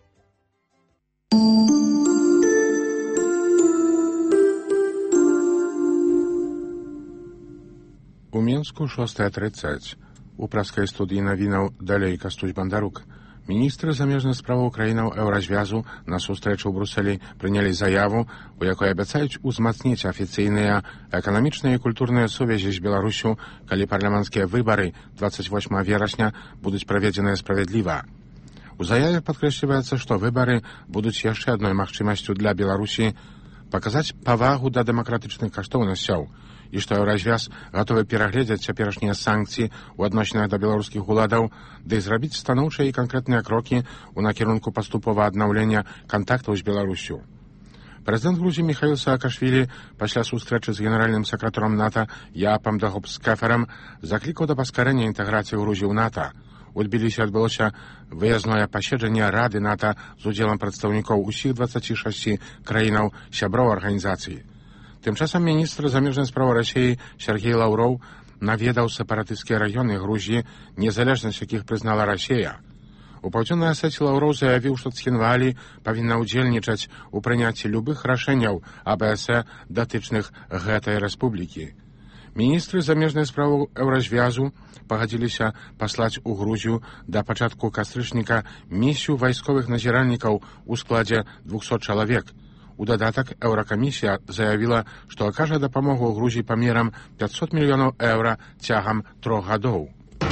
У Мінску шостая тридцать. У праскай студыі навінаў далей Кастусь Бандарук. Міністры замежных справаў краінаў Еўразвязу на сустрэчу ў Брусэлі прынялі заяву, у якой абяцаюць узмацніць афіцыйныя эканамічныя і культурныя сувязі з Беларусю, калі парламенцкія выбары двадцать восьмага верасня будуць праведзеныя справядліва. У заяве падкрэсліваецца, што выбары будуць яшчэ адной магчымасцю для Беларусі паказаць павагу да дэмакратычных каштоўнасцяў, і што Еўразвяз гатовы перагледзець цяперашнія санкцыі ў адносінах да беларускіх уладаў, ды зрабіць станоўчыя і канкрэтныя крокі ў накірунку паступовага аднаўлення кантактаў з Беларусю. Прэзідэнт Грузіі Міхаіл Саакашвілі пасля сустрэчы з генеральным сакратаром НАТО Яапам Дагопскаферам заклікаў да паскарэння інтэграцыі Грузіі ў НАТО. У Тбілісі адбылося выязное паседжанне Рады НАТО з удзелам прадстаўнікоў усіх дваццаці шасці краінаў сяброў арганізацыі. Тым часам міністр замежных справаў Расіі Сергей Лаўроў наведаў сепаратысцкія раёны Грузіі, незалежнасць якіх прызнала Расія. У Паўдзённай Асеці Лаўроў заявіў, што Цхінвалі павінна ўдзельнічаць у прыняцці любых рашэнняў АБС датычных гэтай рэспублікі. Міністры замежных справаў Еўразвязу пагадзіліся паслаць у Грузію да пачатку кастрычніка місію вайсковых назіральнікаў у складзе двухсот чалавек. У дадатак Еўракамісія заявіла, што акажа дапамогу Грузіі памерам пятьсот мільёнаў еўра цягам трох гадоў.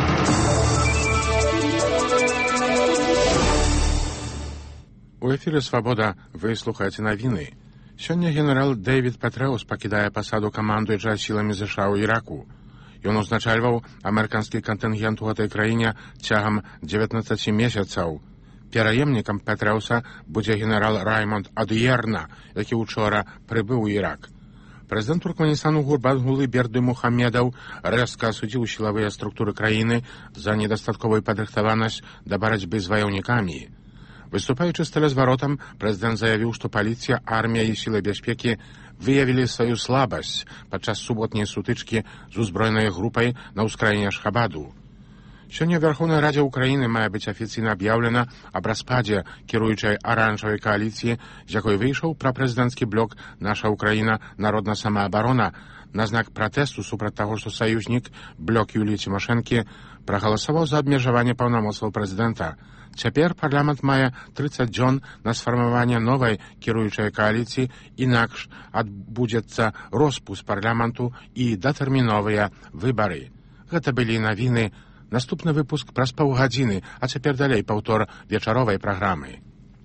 У эфіры «Свабода» вы слухаеце навіны. Сёння генерал Дэвід Петрэус пакідае пасаду камандуючага сіламі ЗША ў Іраку. Ён узначальваў амерыканскі кантынгент у гэтай краіне цягам дзевятнаццаці месяцаў. Пераемнікам Петрэуса будзе генерал Раймонд Адыерна, які учора прыбыў у Ірак. Прэзідэнт Туркменістану Гурбангулы Бердымухамедаў рэзка асудзіў сілавыя структуры краіны за недастатковую падрыхтаванасць да барацьбы з ваяўнікамі. Выступаючы з тэлезваротам, прэзідэнт заявіў, што паліцыя, армія і сілы бяспекі выявілі сваю слабасць падчас суботняй сутычкі з узброенай групай на ўскраіне Ашхабаду. Сёння ў Верхоўнай Радзе ўкраіны мае быць афіцыйна аб'яўлена аб распадзе кіруючай аранжавай кааліцыі, з якой выйшаў прапрэзідэнцкі блок «Наша Украіна. Народная самаабарона» на знак пратэсту супраць таго, што саюзнік, блок Юліі Цімашэнкі, прагаласаваў за абмежаванне паўнамоцтваў прэзідэнта. Цяпер парламент мае трыццаць дзён на сфармаванне новай кіруючай кааліцыі, інакш адбудзецца роспуск парламенту і датэрміновыя выбары. Гэта былі навіны. Наступны выпуск праз паўгадзіны, а цяпер далей паўтор вечаровай праграмы.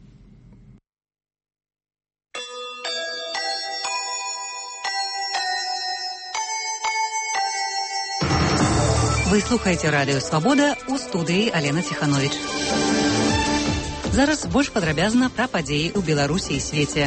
Вы слухаеце Радыё Свабода, у студыі Алена Ціхановіч. Зараз больш падрабязна пра падзеі ў Беларусі і свеце.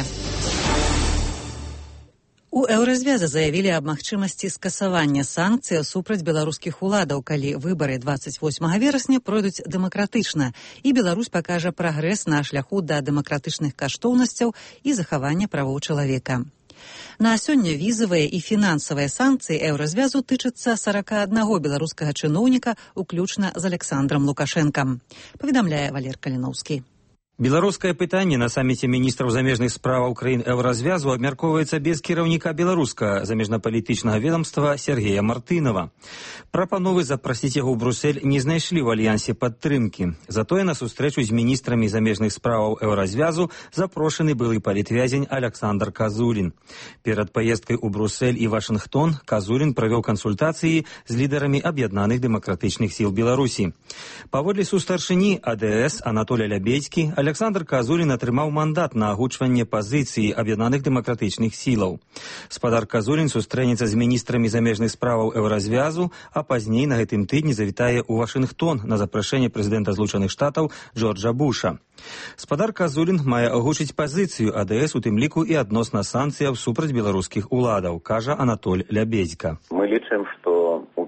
У Еўразвяза заявілі аб магчымасці скасавання санкцый супраць беларускіх уладаў, калі выбары двадцать восьмага верасня пройдуць дэмакратычна, і Беларусь пакажа прагрэс на шляху да дэмакратычных каштоўнасцяў і захавання правоў чалавека. На сёння візавыя і фінансавыя санкцыі Еўразвязу тычацца сорока аднаго беларускага чыноўніка, уключна з Александром Лукашэнкам, паведамляе Валер Каліноўскі. Беларускае пытанне на саміце міністраў замежных справаў краін Еўразвязу абмяркоўваецца без кіраўніка беларускага замежнапалітычнага ведомства Сергея Мартынова. Прапановы запрасіць яго ў Брусэль не знайшлі ў альянсе падтрымкі. Затое на сустрэчу з міністрамі замежных справаў Еўразвязу запрошаны былы палітвязень Александр Казулін. Перад паездкай у Брусэль і Вашынгтон Казулін правёў кансультацыі з лідарамі аб'яднаных дэмакратычных сіл Беларусі. Паводле сустаршыні А Дэ Эс Анатолія Лябедзькі, Александр Казулін атрымаў мандат на агучванне пазіцыі аб'яднаных дэмакратычных сілаў. Спадар Казулін сустрэнецца з міністрамі замежных справаў Еўразвязу, а пазней на гэтым тыдні завітае ў Вашынгтон на запрашэнне прэзідэнта Злучаных Штатаў Джорджа Буша. Спадар Казулін мае агучыць пазіцыю А Дэ Эс у тым ліку і адносна санкцыяў супраць беларускіх уладаў, кажа Анатоль Лябедзька. Мы лічым, што у перспектыве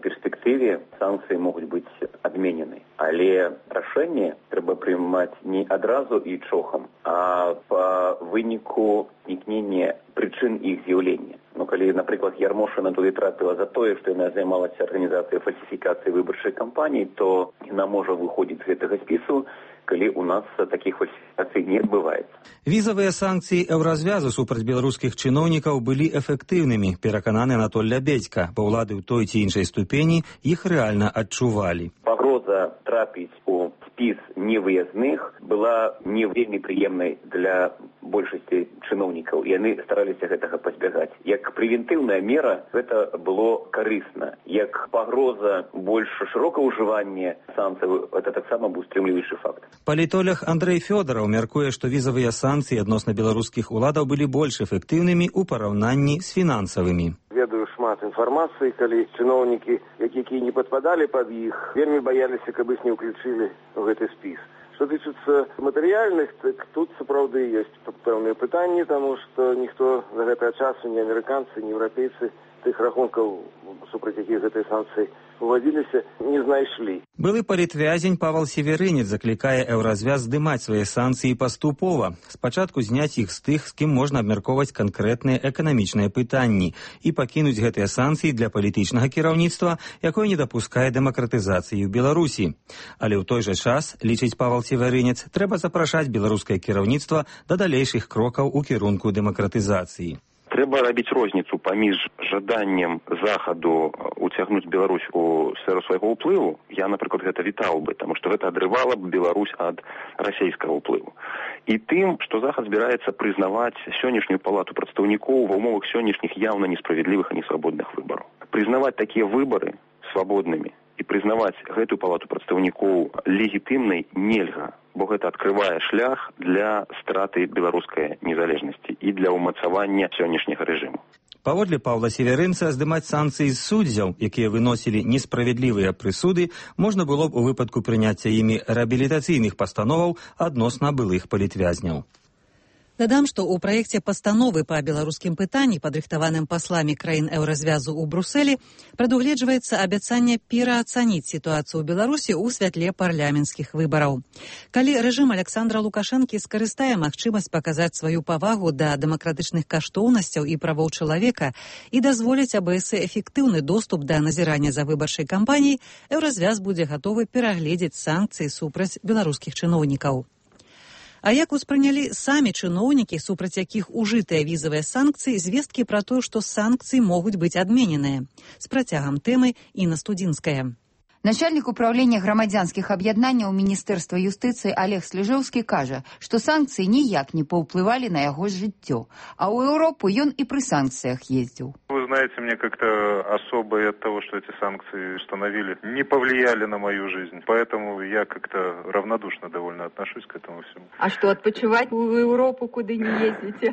перспектыве санкции могут быть отменены. Але рашэнне трэба прымаць не адразу і чохам, а по выніку знікнення прычын іх з'яўлення. Ну, калі, напрыклад, Ярмошына туды трапіла за тое, што яна займалася арганізацыяй фальсіфікацыі выбарчай кампаніі, то яна можа выходзіць з гэтага спісу, калі у нас такіх фальсіфікацый не адбываецца. Візавыя санкцыі еўразвязу супраць беларускіх чыноўнікаў былі эфектыўнымі, перакананы Анатоль Лябедзька, бо ўлады ў той ці іншай ступені іх рэальна адчувалі. Пагроза трапіць у спіс невыязных была не вельмі прыемнай для большасці чыноўнікаў, і яны стараліся гэтага пазбягаць. Як прэвентыўная мера гэта было карысна. Як пагроза больш шырокага ўжывання санкцый, это таксама быў стрымліваючы факт. Палітолог Андрэй Фёдараў мяркуе, што візавыя санкцыі адносна беларускіх уладаў былі больш эфектыўнымі ў параўнанні з фінансавымі. Ведаю шмат інфармацыі, калі чыноўнікі, якія не падпадалі пад іх, вельмі баяліся, каб іх не ўключылі ў гэты спіс. Што тычыцца матэрыяльных, так тут сапраўды ёсць пэўныя пытанні, таму што ніхто за гэтага часу, ні амерыканцы, ні еўрапейцы тых рахункаў, супраць якіх гэтыя санкцыі увадзіліся, не знайшлі. Былы палітвязень Павал Северынец заклікае еўразвяз здымаць свае санкцыі паступова. Спачатку зняць іх з тых, з кім можна абмяркоўваць канкрэтныя эканамічныя пытанні і пакінуць гэтыя санкцыі для палітычнага кіраўніцтва, якое не дапускае дэмакратызацыі ў Беларусі. Але ў той жа час, лічыць Павал Северынец, трэба запрашаць беларускае кіраўніцтва да далейшых крокаў у кірунку дэмакратызацыі. Трэба рабіць розніцу паміж жаданнем захаду уцягнуць Беларусь у сферу свайго ўплыву. Я, напрыклад, гэта вітаў бы, таму што гэта адрывала б Беларусь ад расійскага ўплыву. І тым, што захад збіраецца прызнаваць сённяшнюю палату прадстаўнікоў ва ўмовах сённяшніх яўна несправядлівых і несвабодных выбараў. Прызнаваць такія выбары свабоднымі і прызнаваць гэтую палату прадстаўнікоў легітымнай нельга, бо гэта адкрывае шлях для страты беларускай незалежнасці і для ўмацавання сённяшняга рэжыму. Паводле Павла Северынца, здымаць санкцыі з суддзяў, якія выносілі несправядлівыя прысуды, можна было б у выпадку прыняцця імі рэабілітацыйных пастановаў адносна былых палітвязняў. Дадам, што ў праекце пастановы па беларускім пытанні, падрыхтаваным пасламі краін еўразвязу ў Брусэлі, прадугледжваецца абяцанне пераацаніць сітуацыю ў Беларусі ў святле парламенцкіх выбараў. Калі рэжым Аляксандра Лукашэнкі скарыстае магчымасць паказаць сваю павагу да дэмакратычных каштоўнасцяў і правоў чалавека і дазволіць АБС эфектыўны доступ да назірання за выбарчай кампаніяй, еўразвяз будзе гатовы перагледзець санкцыі супраць беларускіх чыноўнікаў. А як успрынялі самі чыноўнікі, супраць якіх ужытыя візавыя санкцыі, звесткі пра тое, што санкцыі могуць быць адмененыя? З працягам тэмы Інна Студзінская. Начальник управления громадянских объединений Министерства юстиции Олег Слежевский кажа, что санкции ніяк не паўплывалі на яго жыццё, а ў Европу ён и при санкциях ездил. Вы знаете, мне как-то особо от того, что эти санкции установили, не повлияли на мою жизнь. Поэтому я как-то равнодушно довольно отношусь к этому всему. А что, отпочивать в Европу куда не ездите?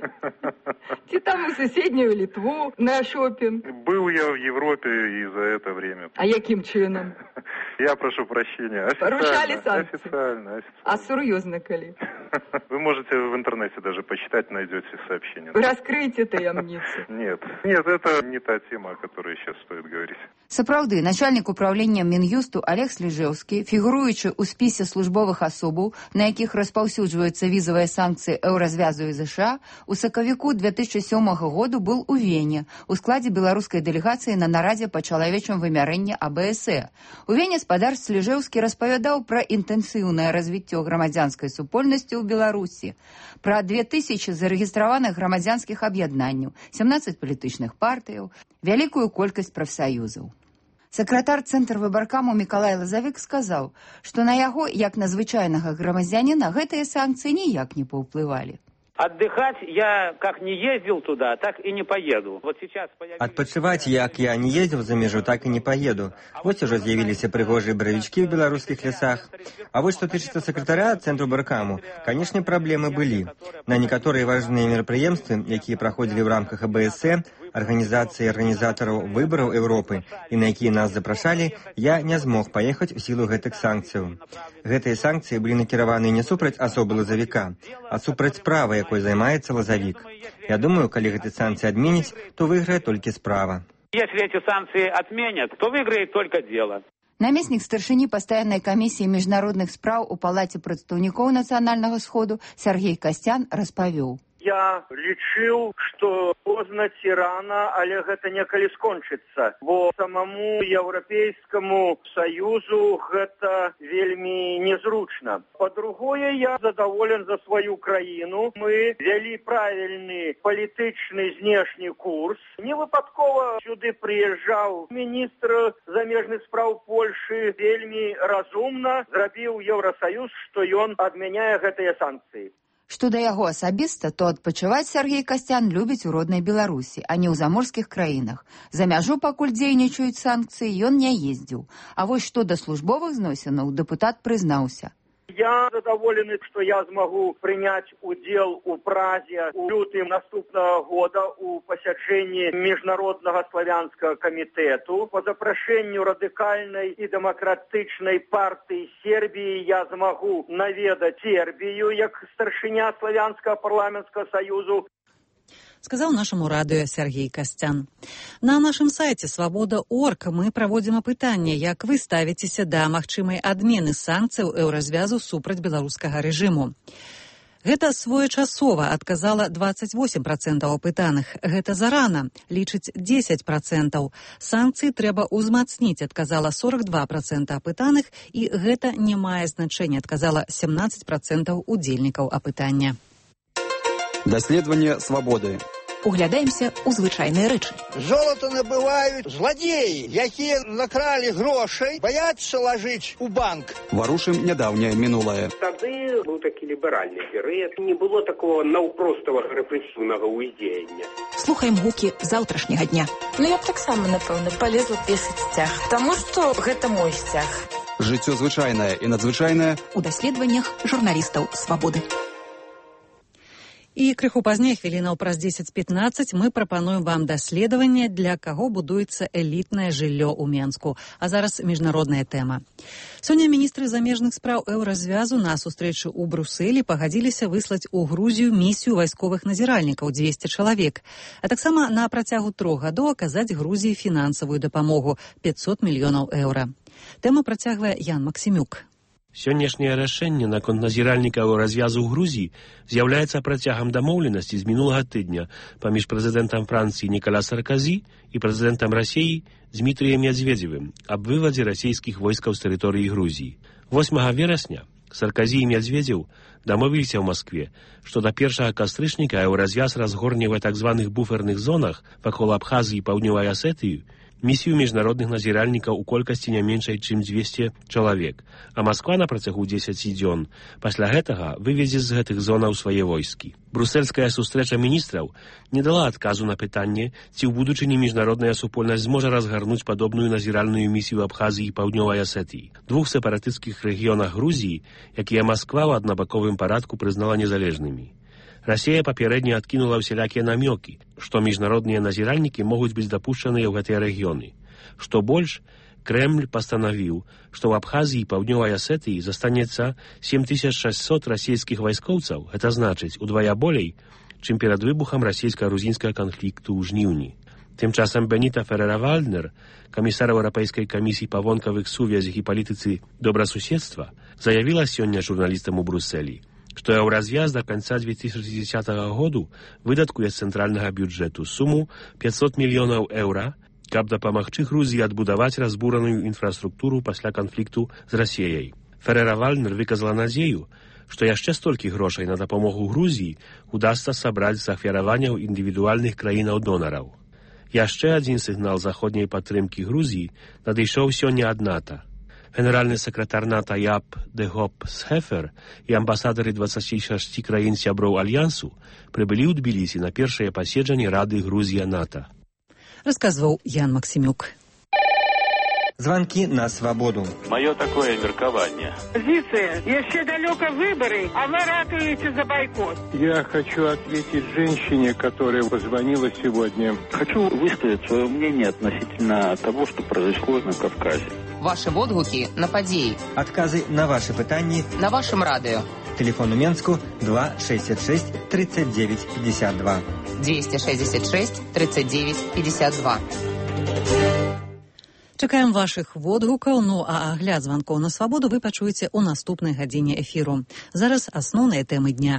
Ти там в соседнюю Литву на шопинг. Был я в Европе и за это время. А яким чином? Я прошу прощения. Порушали санкции? Официально, официально. А серьезно, коли? Вы можете в интернете даже почитать, найдете сообщения. Раскройте таямницу. Нет, нет, это не та тема, о которой сейчас стоит говорить. Сапраўды, начальник управления Мін'юсту Олег Слежевский, фігуруючы ў спісе службовых асобаў, на якіх распаўсюджваюцца візавыя санкцыі еўразвязу і ЗША, у сакавіку две тысячи сёмага году был у Вене у складзе беларускай дэлегацыі на нарадзе па чалавечым вымярэнні АБС. У Вене спадар Слежевский распавядаў пра інтэнсіўнае развіццё грамадзянскай супольнасці ў Беларусі, пра две тысячи зарэгістраваных грамадзянскіх аб'яднанняў, семнадцать палітычных партыяў, вялікую колькасць прафсаюзаў. Сакратар Цэнтр выбаркаму Мікалай Лазавік сказаў, што на яго, як на звычайнага грамадзяніна, гэтыя санкцыі ніяк не паўплывалі. Отдыхать я как не ездил туда, так и не поеду. Вот сейчас появились... Адпачываць, як я не ездзіў за мяжу, так і не паеду. Вось ужо з'явіліся прыгожыя бравічкі ў беларускіх лясах. А вось што тычыцца сакратаря Цэнтру баркаму, канешне, праблемы былі. На некаторыя важныя мерапрыемствы, якія праходзілі ў рамках АБС, арганізацыі арганізатараў выбараў Еўропы, і на якія нас запрашалі, я не змог паехаць у сілу гэтых санкцыяў. Гэтыя санкцыі былі накіраваны не супраць асобы лазавіка, а супраць справы, якой займаецца лазавік. Я думаю, калі гэты санкцыі адменіць, то выйграе толькі справа. Если эти санкции отменят, то выиграет только дело. Намеснік старшыні пастаяннай камісіі міжнародных спраў у палаце прадстаўнікоў нацыянальнага сходу Сергей Касцян распавёў. Я лічыў, што позна ці рана, але гэта некалі скончыцца, бо самому Еўрапейскаму Саюзу гэта вельмі незручна. Па-другое, я задаволен за сваю краіну. Мы вялі правільны палітычны знешні курс. Не выпадкова сюды прыязджаў міністр замежных спраў Польшы, вельмі разумна зрабіў Еўрасаюз, што ён адмяняе гэтыя санкцыі. Што да яго асабіста, то адпачываць Сергей Касцян любіць у роднай Беларусі, а не ў заморскіх краінах. За мяжу пакуль дзейнічаюць санкцыі, ён не ездзіў. А вось што да службовых зносінаў дэпутат прызнаўся. Я задаволены, што я змагу прыняць удзел у Празе у лютым наступнага года у пасяджэнні міжнароднага славянскага камітэту. Па запрашэнню радыкальнай і дэмакратычнай партыі Сербіі я змагу наведаць Сербію як старшыня славянскага парламенцкага саюзу. Сказаў нашаму радыё Сергей Касцян. На нашым сайце свабода точка орг мы праводзім апытанне, як вы ставіцеся да магчымай адмены санкцыяў еўразвязу супраць беларускага рэжыму. Гэта своечасова, адказала дваццаць восем працэнтаў апытаных. Гэта зарана, лічыць дзесяць працэнтаў. Санкцыі трэба ўзмацніць, адказала сорок два працэнты апытаных, і гэта не мае значэння, адказала сямнаццаць працэнтаў удзельнікаў апытання. Даследаванне свабоды. Углядаемся ў звычайныя рэчы. Золото набываюць зладзеі, якія накралі грошай, баяцца лажыць у банк. Варушым нядаўняе мінулае. Тады быў такі ліберальны перыяд. Не было такого наўпростага рэпрэсіўнага ўздзеяння. Слухаем гукі заўтрашняга дня. Ну я б таксама, напэўна, палезла песаць сцяг, таму што гэта мой сцяг. Жыццё звычайнае і надзвычайнае у даследаваннях журналістаў свабоды. І крыху пазней, хвілінаў праз дзесяць-пятнаццаць, мы прапануем вам даследаванне, для каго будуецца элітнае жыллё ў Менску. А зараз міжнародная тэма. Сёння міністры замежных спраў еўразвязу на сустрэчы ў Брусэлі пагадзіліся выслаць у Грузію місію вайсковых назіральнікаў дзвесце чалавек, а таксама на працягу трох гадоў аказаць Грузіі фінансавую дапамогу пятьсот мільёнаў еўра. Тэму працягвае Ян Максімюк. Сённяшняе рашэнне наконт назіральнікаў развязу ў Грузіі з'яўляецца працягам дамоўленасці з мінулага тыдня паміж прэзідэнтам Францыі Ніколя Саркозі і прэзідэнтам Расіі Дзмітрыем Мядзведзевым аб вывадзе расійскіх войскаў з тэрыторыі Грузіі. восьмага верасня Саркозі і Мядзведзеў дамовіліся ў Маскве, што да першага кастрычніка еўразвяз разгорне ў так званых буферных зонах вакол Абхазіі і Паўднёвай Асетыі місію міжнародных назіральнікаў у колькасці не меншай, чым дзвесце чалавек, а Масква на працягу дзесяці дзён пасля гэтага выведзе з гэтых зонаў свае войскі. Брусельская сустрэча міністраў не дала адказу на пытанне, ці ў будучыні міжнародная супольнасць зможа разгарнуць падобную назіральную місію Абхазіі і Паўднёвай Асетыі, двух сепаратысцкіх рэгіёнах Грузіі, якія Масква ў аднабаковым парадку прызнала незалежнымі. Расія папярэдне адкінула ўсялякія намёкі, што міжнародныя назіральнікі могуць быць дапушчаныя ў гэтыя рэгіёны. Што больш, Крэмль пастанавіў, што ў Абхазіі і Паўднёвай Асетыі застанецца сем тысяч шэсцьсот расійскіх вайскоўцаў, гэта значыць удвая болей, чым перад выбухам расійска-грузінскага канфлікту ў жніўні. Тым часам Беніта Ферера-Вальднер, камісар Еўрапейскай камісіі па вонкавых сувязях і палітыцы добрасуседства, заявіла сёння журналістам у Брусэлі, што еўразвяз да канца две тысячи дзесятага году выдаткуе з цэнтральнага бюджэту суму пятьсот мільёнаў еўра, каб дапамагчы Грузіі адбудаваць разбураную інфраструктуру пасля канфлікту з Расіяй. Ферера-Вальднер выказала надзею, што яшчэ столькі грошай на дапамогу Грузіі удасца сабраць з ахвяраванняў індывідуальных краінаў-донараў. Яшчэ адзін сігнал заходняй падтрымкі Грузіі надышоў сёння ад НАТО. Генеральны сакратар НАТО Яп де Гоп Схефер і амбасадары дваццаці шасці краін сяброў Альянсу прыбылі ў Тбілісі на першае паседжанне Рады Грузія-НАТО. Расказваў Ян Максімюк. Звонки на свободу. Мое такое меркование. Позиция. Еще далеко выборы, а вы ратуете за бойкот. Я хочу ответить женщине, которая позвонила сегодня. Хочу высказать свое мнение относительно того, что происходит на Кавказе. Ваши водгуки на подеи. Отказы на ваши пытания. На вашем радио. Телефон у Менску два шестьдесят шесть тридцать девять пятьдесят два. двести шестьдесят шесть тридцать девять пятьдесят два. Чакаем вашых водгукаў, ну а агляд званкоў на свабоду вы пачуеце ў наступнай гадзіне эфіру. Зараз асноўныя тэмы дня.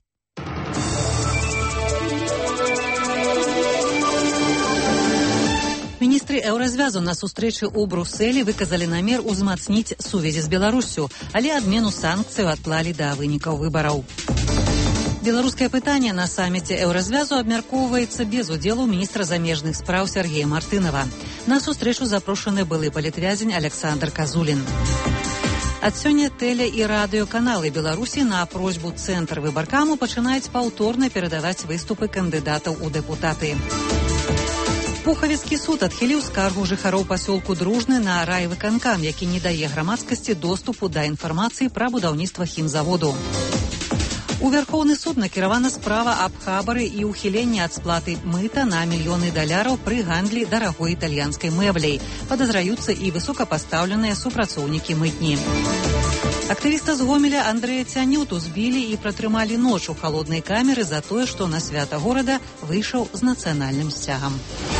Міністры еўразвязу на сустрэчы ў Брусэлі выказалі намер узмацніць сувязі з Беларуссю, але адмену санкцыяў адклалі да вынікаў выбараў. Беларускае пытанне на саміце еўразвязу абмяркоўваецца без удзелу міністра замежных спраў Сергея Мартынова. На сустрэчу запрошаны былы палітвязень Александр Казулін. Ад сёння тэле- і радыёканалы Беларусі на просьбу Цэнтр выбаркаму пачынаюць паўторна перадаваць выступы кандыдатаў у дэпутаты. Пухавіцкі суд адхіліў скаргу жыхароў пасёлку Дружны на райвыканкам, які не дае грамадскасці доступу да інфармацыі пра будаўніцтва хімзаводу. У Вярхоўны суд накіравана справа аб хабары і ўхіленні ад сплаты мыта на мільёны даляраў пры гандлі дарагой італьянскай мэбляй. Падазраюцца і высокапастаўленыя супрацоўнікі мытні. Актывіста з Гомеля Андрэя Цянюту збілі і пратрымалі ноч у халоднай камеры за тое, што на свята горада выйшаў з нацыянальным сцягам.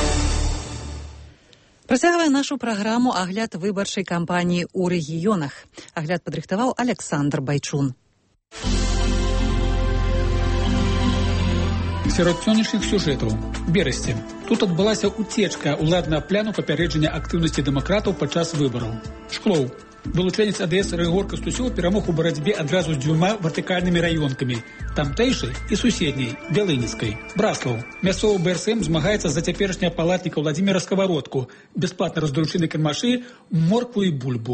Працягвае нашу праграму агляд выбарчай кампаніі ў рэгіёнах. Агляд падрыхтаваў Александр Байчун. Сярод сённяшніх сюжэтаў. Берасці. Тут адбылася уцечка ўладнага пляну папярэджання актыўнасці дэмакратаў падчас выбараў. Шклоў. Вылучэнец АДС Рыгор Кастусёў перамог у барацьбе адразу з дзвюма вертыкальнымі раёнкамі – тамтэйшай і суседняй, Бялыніцкай. Браслаў. Мясцовы БРСМ змагаецца за цяперашняга палатніка Владзіміра Скавародку, бясплатна раздаручы на кірмашы моркву і бульбу.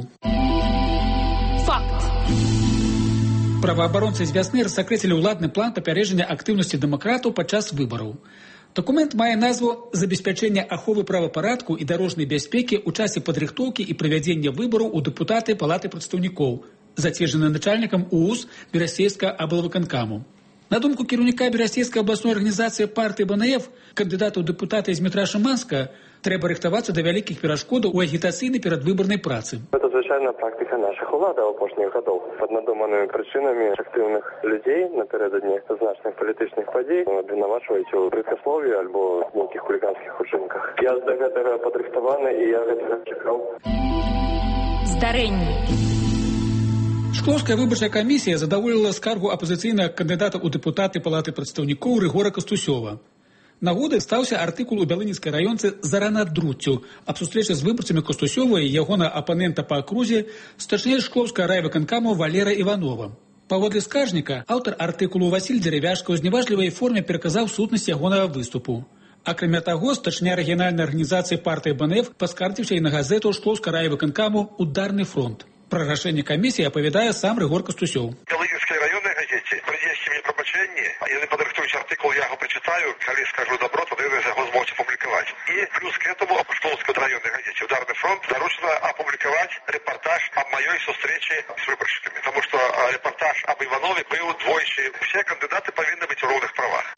Факт. Праваабаронцы з вясны рассакрэцілі ўладны план папярэджання актыўнасці дэмакратаў падчас выбараў. Документ мае назву «Забеспячэнне аховы правапарадку і дарожнай бяспекі ў часе падрыхтоўкі і правядзення выбараў у дэпутаты Палаты прадстаўнікоў», зацверджаны начальнікам УУС Берасейскага аблвыканкаму. На думку кіраўніка Берасейскай абласной арганізацыі партыі БНФ, кандыдату ў дэпутаты Змітра Шыманска, трэба рыхтавацца да вялікіх перашкодаў у агітацыйнай перадвыбарнай працы. Это звычайная практыка нашых уладаў апошніх гадоў. Пад надуманымі прычынамі актыўных людзей напярэдадні значных палітычных падзей абвінавачваюць у брыдкаслові альбо нейкіх хуліганскіх учынках. Я да гэтага падрыхтаваны і я гэтага чакаў. Здарэнне. Шклоўская выбарчая камісія задаволіла скаргу апазіцыйнага кандыдата ў дэпутаты Палаты прадстаўнікоў Рыгора Кастусёва. Нагодай стаўся артыкул у Бялыніцкай раёнцы «Зарана друццю» аб сустрэчы з выбарцамі Кастусёва і ягона апанента па акрузе, старшыня Шклоўскага райвыканкаму Валера Іванова. Паводле скаржніка, аўтар артыкулу Васіль Дзеревяшка ў зневажлівай форме пераказаў сутнасць ягонага выступу. Акрамя таго, старшыня рэгіянальнай арганізацыі партыі БНФ паскардзіўся і на газету Шклоўскага райвыканкаму «Ударны фронт». Пра рашэнне камісіі апавядае сам Рыгор Кастусёў. Бялыніцкай раённай газеце прынесці мне прабачэнні, яны падрыхтуюць артыкул, я яго прачытаю, калі скажу добро, тады яго змогуць апублікаваць. І плюс к этому аб Шклоўскай раённай газеце «Ударны фронт» даручана апублікаваць рэпартаж аб маёй сустрэчы з выбаршчыкамі, таму што рэпартаж аб Іванове быў двойчы. Усе кандыдаты павінны быць у роўных правах.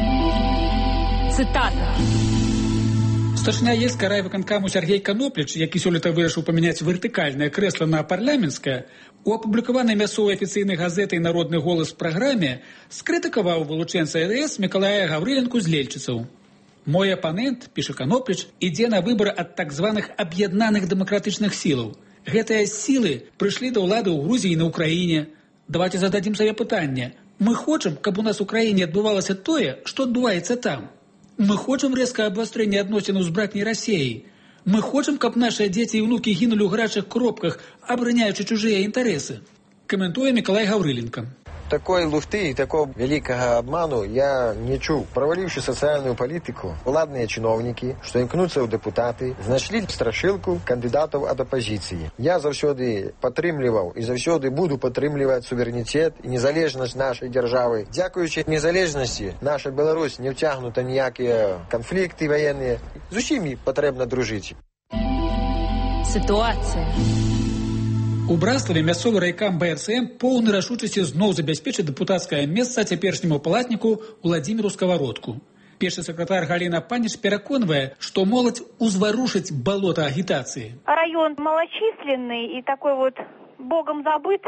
Цытата. Старшыня Ельскага райвыканкаму Сергей Канопліч, які сёлета вырашыў памяняць вертыкальнае крэсла на парламенцкае, у апублікаванай мясцовай афіцыйнай газетай «Народны голас» праграме скрытыкаваў вылучэнца АДС Мікалая Гаврыленку з Лельчыцаў. «Мой апанент, піша Канопліч, ідзе на выбары ад так званых аб'яднаных дэмакратычных сілаў. Гэтыя сілы прыйшлі да ўлады ў Грузіі і на Ўкраіне. Давайте зададзім сабе пытанне. Мы хочам, каб у нас у краіне адбывалася тое, што адбываецца там. Мы хочам рэзкае абвастрэнне адносінаў з братняй Расіяй. Мы хочам, каб нашыя дзеці і ўнукі гінулі ў гарачых кропках, абараняючы чужыя інтарэсы», каментуе Мікалай Гаврыленка. Такой лухты и такого великого обману я не чув. Проваливши социальную политику, уладные чиновники, что имкнутся в депутаты, знайшли страшилку кандидатов от оппозиции. Я завсёды падтрымліваў и завсёды буду падтрымліваць суверенитет и незалежность нашей державы. Дзякуючи незалежности, наша Беларусь не втягнута ніякие конфликты военные. З усімі патрэбна дружить. Ситуация. У Браславе мясцовы райкам БРСМ поўны рашучасці зноў забяспечыць дэпутацкае месца цяперашняму палатніку Владзіміру Скавародку. Першы сакратар Галіна Паніч пераконвае, што моладзь узварушыць балота агітацыі. Район малочисленный и такой вот богом забытый.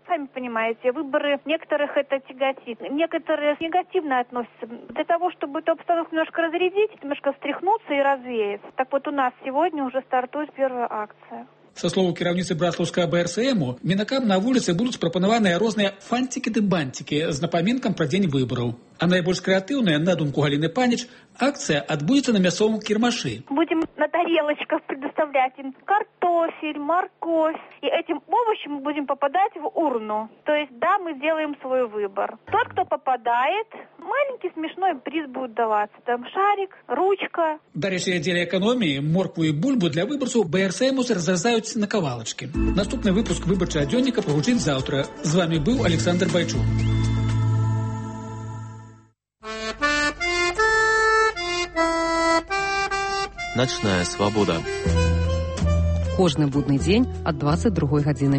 сами понимаете, выборы некоторых это тяготит, некоторые негативно относятся. Для того, чтобы эту обстановку немножко разрядить, немножко встряхнуться и развеяться. Так вот у нас сегодня уже стартует первая акция. Са словаў кіраўніцы браслаўскага бэ эр эс эму, мінакам на вуліцы будуць прапанаваныя розныя фанцікі ды банцікі з напамінкам пра дзень выбараў. А найбольш крэатыўная, на думку Галіны Паніч, акцыя адбудзецца на мясцовым кірмашы. Будем на тарелочках предоставлять им картофель, морковь. И этим овощем мы будем попадать в урну. То есть, да, мы сделаем свой выбор. Тот, кто попадает, маленький смешной приз будет даваться. Там шарик, ручка. Дарэчы, дзеля эканоміі моркву і бульбу для выбарцаў бэ эр эс эму разразаюць на кавалачкі. Наступны выпуск выбарчага дзённіка прагучыць заўтра. З вами быў Александр Байчук. Начная свабода. Кожны будны дзень ад дваццаць другой гадзіны.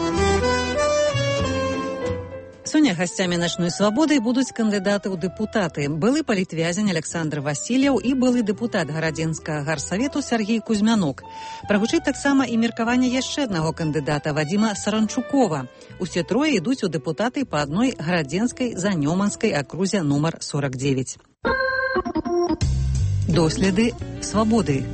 Сёння гасцямі начной свабоды будуць кандыдаты ў дэпутаты. Былы палітвязень Александр Васильев і былы дэпутат гарадзенскага гарсавету Сергей Кузьмянок. Прагучыць таксама і меркаванне яшчэ аднаго кандыдата Вадзіма Саранчукова. Усе трое ідуць у дэпутаты па адной гарадзенскай занёманскай акрузе нумар сорок девять. Доследы свабоды.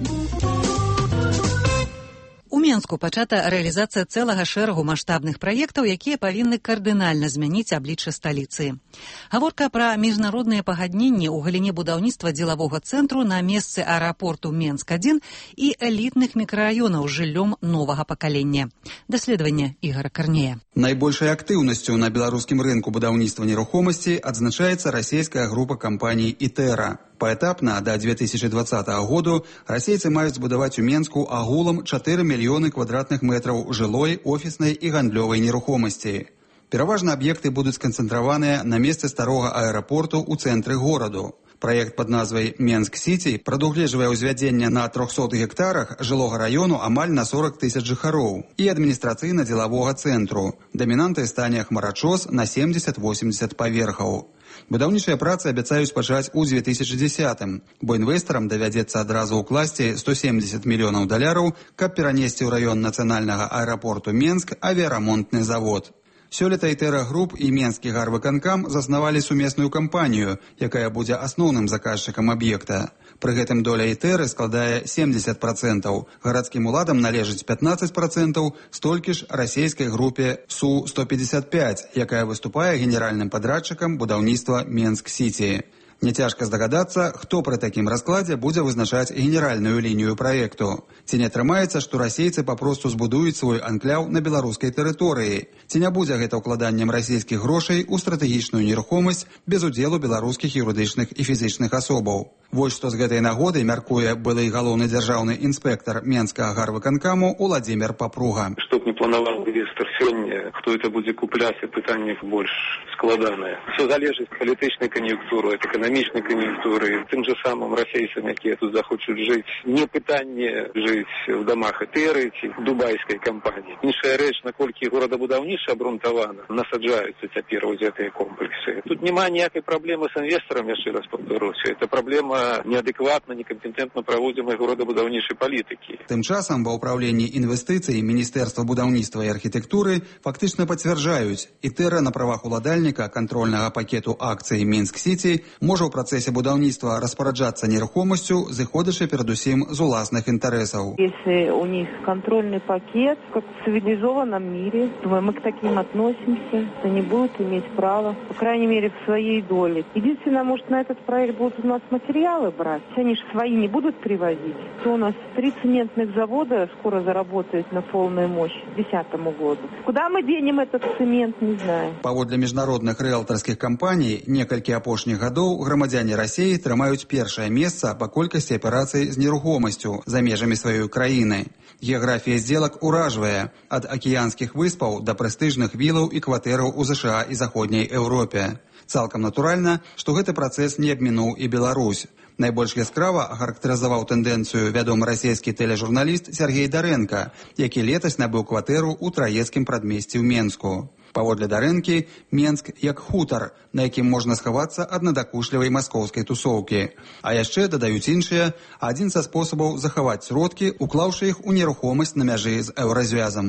У Менску пачата рэалізацыя цэлага шэрагу маштабных праектаў, якія павінны кардынальна змяніць аблічча сталіцы. Гаворка пра міжнародныя пагадненні ў галіне будаўніцтва дзелавога цэнтру на месцы аэрапорту Менск адзін і элітных мікрараёнаў з жыллём новага пакалення. Даследаванне Ігора Карнея. Найбольшай актыўнасцю на беларускім рынку будаўніцтва нерухомасці адзначаецца расійская група кампаній «Ітэра». Паэтапна да две тысячи двадцатого году расейцы маюць збудаваць у Менску агулам чатыры мільёны квадратных метраў жылой, офіснай і гандлёвай нерухомасці. Пераважна аб'екты будуць сканцэнтраваныя на месцы старога аэрапорту ў цэнтры гораду. Праект пад назвай «Менск-Сіці» прадугледжвае ўзвядзенне на трохсот гектарах жылога раёну амаль на сорок тысяч жыхароў і адміністрацыйна-дзелавога цэнтру. Дамінантай стане хмарачос на семьдесят-восемьдесят паверхаў. Будаўнічыя працы абяцаюць пачаць у две тысячи десятым, бо інвестарам давядзецца адразу ўкласці сто семьдесят мільёнаў даляраў, каб перанесці ў раён нацыянальнага аэрапорту Менск авіярамонтны завод. Сёлета «Ітэра Груп» і Менскі гарвыканкам заснавалі сумесную кампанію, якая будзе асноўным заказчыкам аб'екта. Пры гэтым доля «Ітэры» складае семьдесят процентаў, гарадскім уладам належыць пятнадцать процентаў, столькі ж расійскай групе Су сто пятьдесят пять, якая выступае генеральным падрадчыкам будаўніцтва Менск-Сіці. Няцяжка здагадацца, хто пры такім раскладзе будзе вызначаць генеральную лінію праекту. Ці не атрымаецца, што расейцы папросту збудуюць свой анкляў на беларускай тэрыторыі? Ці не будзе гэта ўкладаннем расійскіх грошай у стратэгічную нерухомасць без удзелу беларускіх юрыдычных і фізічных асобаў? Вось што з гэтай нагоды мяркуе былы галоўны дзяржаўны інспектар Менскага гарвыканкаму Уладзімір Папруга. Што б не планаваў інвестар сёння, хто это будзе купляць, пытанне больш складанае. Все залежыць ад палітычнай кан'юнктуры, ад эканамічнай кан'юнктуры. Тым же самым расейцам, якія тут захочуць жыць, не пытанне жыць у дамах «Ітэры» ці дубайскай кампаніі. Іншая рэч, наколькі горадабудаўніцтва абрунтавана, насаджаюцца цяпер вось гэтыя комплексы. Тут няма ніякай праблемы з інвестарам, яшчэ раз паўтаруся. Это праблема неадекватна, некомпетентна праводзімай горадабудаўнічай палітыкі. Тым часам ва ўпраўленні інвестыцый Міністэрства будаўніцтва і архітэктуры фактычна пацвярджаюць, «Ітэра» на правах уладальніка кантрольнага пакету акцый «Менск-Сіці» можа ў працэсе будаўніцтва распараджацца нерухомасцю, зыходзячы перадусім з уласных інтарэсаў. Если у них контрольный пакет, как в цивилизованном мире, то мы к таким относимся, они будут иметь право, по крайней мере, в своей доле. Единственное, может, на этот проект будут у нас материалы брать. Они же свои не будут привозить. То у нас три цементных завода скоро заработают на полную мощь к две тысячи десятому году. Куда мы денем этот цемент, не знаю. Паводле міжнародных рыэлтарскіх кампаній, некалькі апошніх гадоў грамадзяне Расіі трымаюць першае месца па колькасці аперацый з нерухомасцю за межамі сваёй краіны. Геаграфія здзелак уражвае ад акіянскіх выспаў да прэстыжных вілаў і кватэраў у ЗША і заходняй Еўропе. Цалкам натуральна, што гэты працэс не абмінуў і Беларусь. Найбольш яскрава ахарактарызаваў тэндэнцыю вядомы расійскі тэлежурналіст Сергей Дарэнка, які летась набыў кватэру ў траецкім прадмесці ў Менску. Паводле Дарэнкі, Менск як хутар, на якім можна схавацца ад надакушлівай маскоўскай тусоўкі. А яшчэ дадаюць іншыя, адзін са спосабаў захаваць сродкі, уклаўшы іх у нерухомасць на мяжы з еўразвязам.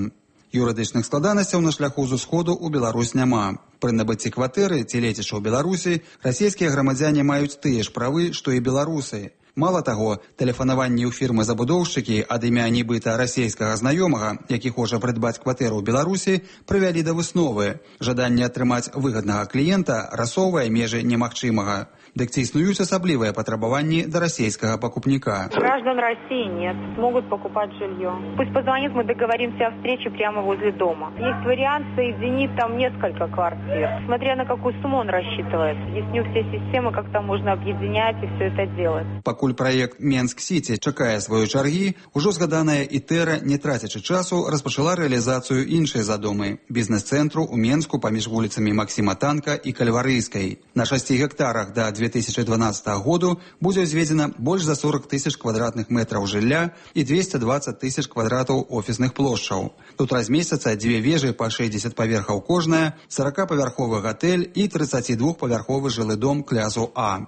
Юрыдычных складанасцяў на шляху з усходу ў Беларусь няма. Пры набыцці кватэры ці лецішча ў Беларусі расійскія грамадзяне маюць тыя ж правы, што і беларусы. Мала таго, тэлефанаванні ў фірмы-забудоўшчыкі ад імя нібыта расійскага знаёмага, які хоча прыдбаць кватэру ў Беларусі, прывялі да высновы. Жаданне атрымаць выгаднага кліента расоўвае межы немагчымага. Дык ці існуюць асаблівыя патрабаванні да расійскага пакупніка? Граждан России нет, смогут покупать жилье. Пусть позвонит, мы договоримся о встрече прямо возле дома. Есть вариант соединить там несколько квартир, смотря на какую сумму он рассчитывает. Есть не все системы, как там можно объединять и все это делать. Пакуль праект Менск-Сіці чакае сваёй чаргі, ужо згаданая Ітэра, не трацячы часу, распачала рэалізацыю іншай задумы – бізнес-цэнтру ў Менску паміж вуліцамі Максіма Танка і Кальварыйскай. На шасці гектарах да две тысячи дванадцатага году будзе ўзведзена больш за сорок тысяч квадратных метраў жылля і двести двадцать тысяч квадратаў офісных плошчаў. Тут размесцяцца дзве вежы па шэсцьдзесят паверхаў кожная, сорокапавярховы гатэль і тридцатидвухпавярховы жылы дом клясу А.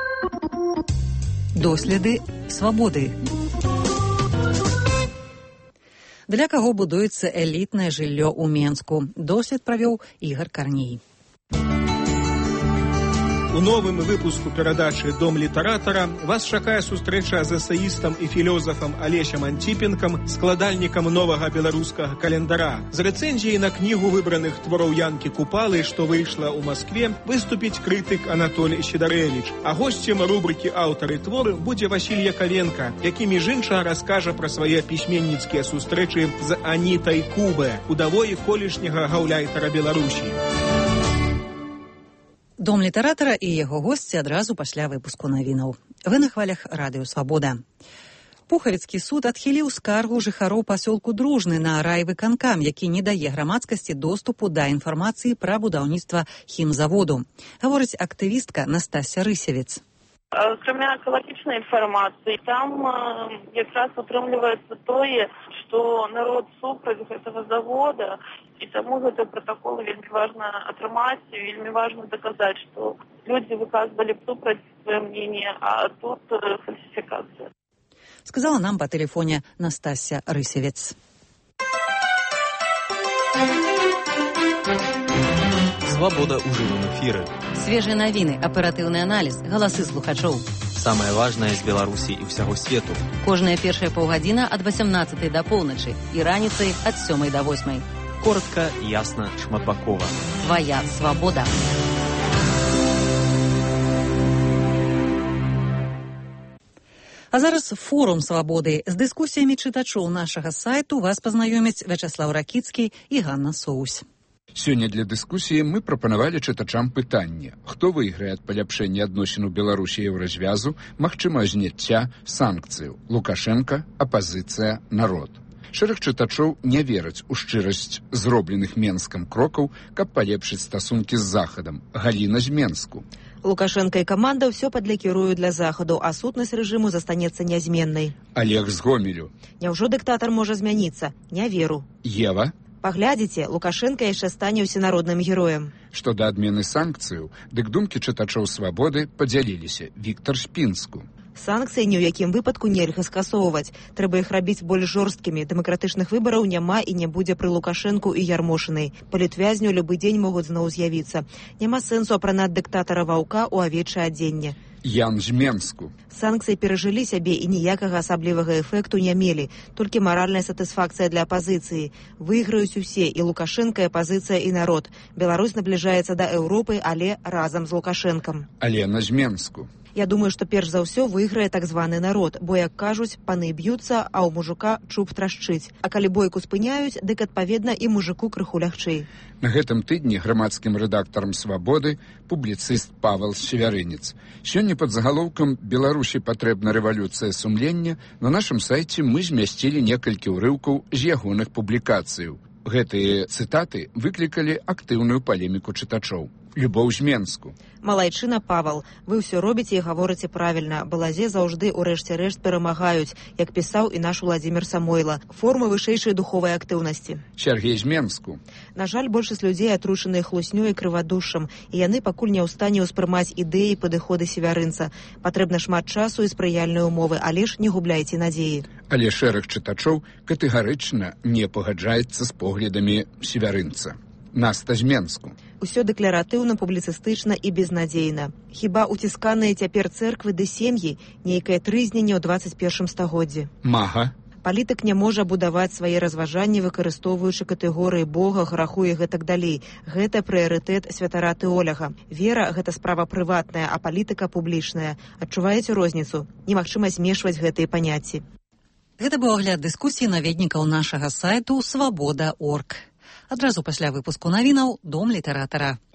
Доследы свабоды. Для каго будуецца элітнае жыллё ў Менску? Дослед правёў Ігар Карней. У новым выпуску перадачы «Дом літаратара» вас чакае сустрэча з эсэістам і філёзафам Алесем Антіпенкам, складальнікам новага беларускага календара. З рэцэнзіяй на кнігу выбраных твораў Янкі Купалы, што выйшла ў Маскве, выступіць крытык Анатолій Сідарэвіч. А госцем рубрыкі «Аўтары творы» будзе Васіль Яковенко, які між іншага раскажа пра свае пісьменніцкія сустрэчы з Анітай Кубе, удавой колішняга гаўляйтара Беларусі. Дом літаратара і яго госці адразу пасля выпуску навінаў. Вы на хвалях радыё «Свабода». Пухавіцкі суд адхіліў скаргу жыхароў пасёлку Дружны на райвыканкам, які не дае грамадскасці доступу да інфармацыі пра будаўніцтва хімзаводу. Гаворыць актывістка Настасья Рысевец. Акрамя экалагічнай інфармацыі, там э, якраз атрымліваецца тое, што народ супраць гэтага завода, і таму гэты пратакол вельмі важна атрымаць, і вельмі важна даказаць, што людзі выказвалі супраць сваё мнение, а тут э, фальсификация. Сказала нам по телефоне Настасья Рысевец. Свабода ў жывым эфіры. Свежыя навіны, аператыўны аналіз, галасы слухачоў. Самае важнае з Беларусі і ўсяго свету. Кожная першая паўгадзіна ад васямнаццатай да поўначы і раніцай ад сёмай да восьмай. Коротка, ясна, шматбакова. Твая свабода. А зараз форум свабоды. З дыскусіямі чытачоў нашага сайту вас пазнаёмяць Вячаслаў Ракіцкі і Ганна Соусь. Сёння для дыскусіі мы прапанавалі чытачам пытанне: хто выйграе ад паляпшэння адносін у Беларусі і еўразвязу, магчыма зняцця санкцыяў? Лукашенка, апазіцыя, народ. Шэраг чытачоў не вераць у шчырасць зробленых Менскам крокаў, каб палепшыць стасункі з Захадам. Галіна з Менску. Лукашенко і каманда ўсё падлякіруюць для Захаду, а сутнасць рэжыму застанецца нязменнай. Олег з Гомелю. Няўжо дыктатар можа змяніцца? Не веру. Ева. Паглядзіце, Лукашенко яшчэ стане ўсенародным героем. Што да адмены санкцыяў, дык думкі чытачоў свабоды падзяліліся. Віктор з Пінску. Санкцыі ні ў якім выпадку нельга скасоўваць. Трэба іх рабіць больш жорсткімі. Дэмакратычных выбараў няма і не будзе пры Лукашэнку і Ярмошынай. Палітвязню любы дзень могуць зноў з'явіцца. Няма сэнсу апранаць дыктатара ваўка ў авечае адзенне. Ян з Менску. Санкцыі перажылі сябе і ніякага асаблівага эфекту не мелі. Толькі маральная сатысфакцыя для апазіцыі. Выйграюць усе, і Лукашенка, і апазіцыя, і народ. Беларусь набліжаецца да Еўропы, але разам з Лукашэнкам. Алена з Менску. Я думаю, што перш за ўсё выйграе так званы народ, бо, як кажуць, паны б'юцца, а ў мужика чуб трашчыць. А калі бойку спыняюць, дык адпаведна і мужику крыху лягчэй. На гэтым тыдні грамадскім рэдактарам «Свабоды» публіцыст Павел Севярынец. Сёння пад загалоўкам «Беларусі патрэбна рэвалюцыя сумлення» на нашым сайце мы змясцілі некалькі ўрыўкаў з ягоных публікацыяў. Гэтыя цытаты выклікалі актыўную палеміку чытачоў. Любоў з Менску. Малайчына, Павел, вы ўсё робіце і гаворыце правільна. Балазе заўжды ў рэшце рэшт перамагаюць, як пісаў і наш Владзімір Самойла. Формы вышэйшай духовай актыўнасці. Сергей з Менску. На жаль, большасць людзей атручаныя хлуснёй і крывадушшам, і яны пакуль не ў стане ўспрымаць ідэі і падыходы Севярынца. Патрэбна шмат часу і спрыяльнай умовы, але ж не губляйце надзеі. Але шэраг чытачоў катэгарычна не пагаджаецца з поглядамі севярынца. Наста з Менску. Усё дэкларатыўна, публіцыстычна і безнадзейна. Хіба уцісканыя цяпер цэрквы ды сем'і нейкае трызненне ў дваццаць першым стагоддзі. Мага. Палітык не можа будаваць свае разважанні, выкарыстоўваючы катэгорыі Бога, граху і гэтак далей. Гэта прыярытэт святара тэоляга. Вера – гэта справа прыватная, а палітыка публічная. Адчуваеце розніцу? Немагчыма змешваць гэтыя паняцці. Гэта быў агляд дыскусіі наведнікаў нашага сайту свабода точка орг. Адразу пасля выпуску навінаў «Дом літаратара».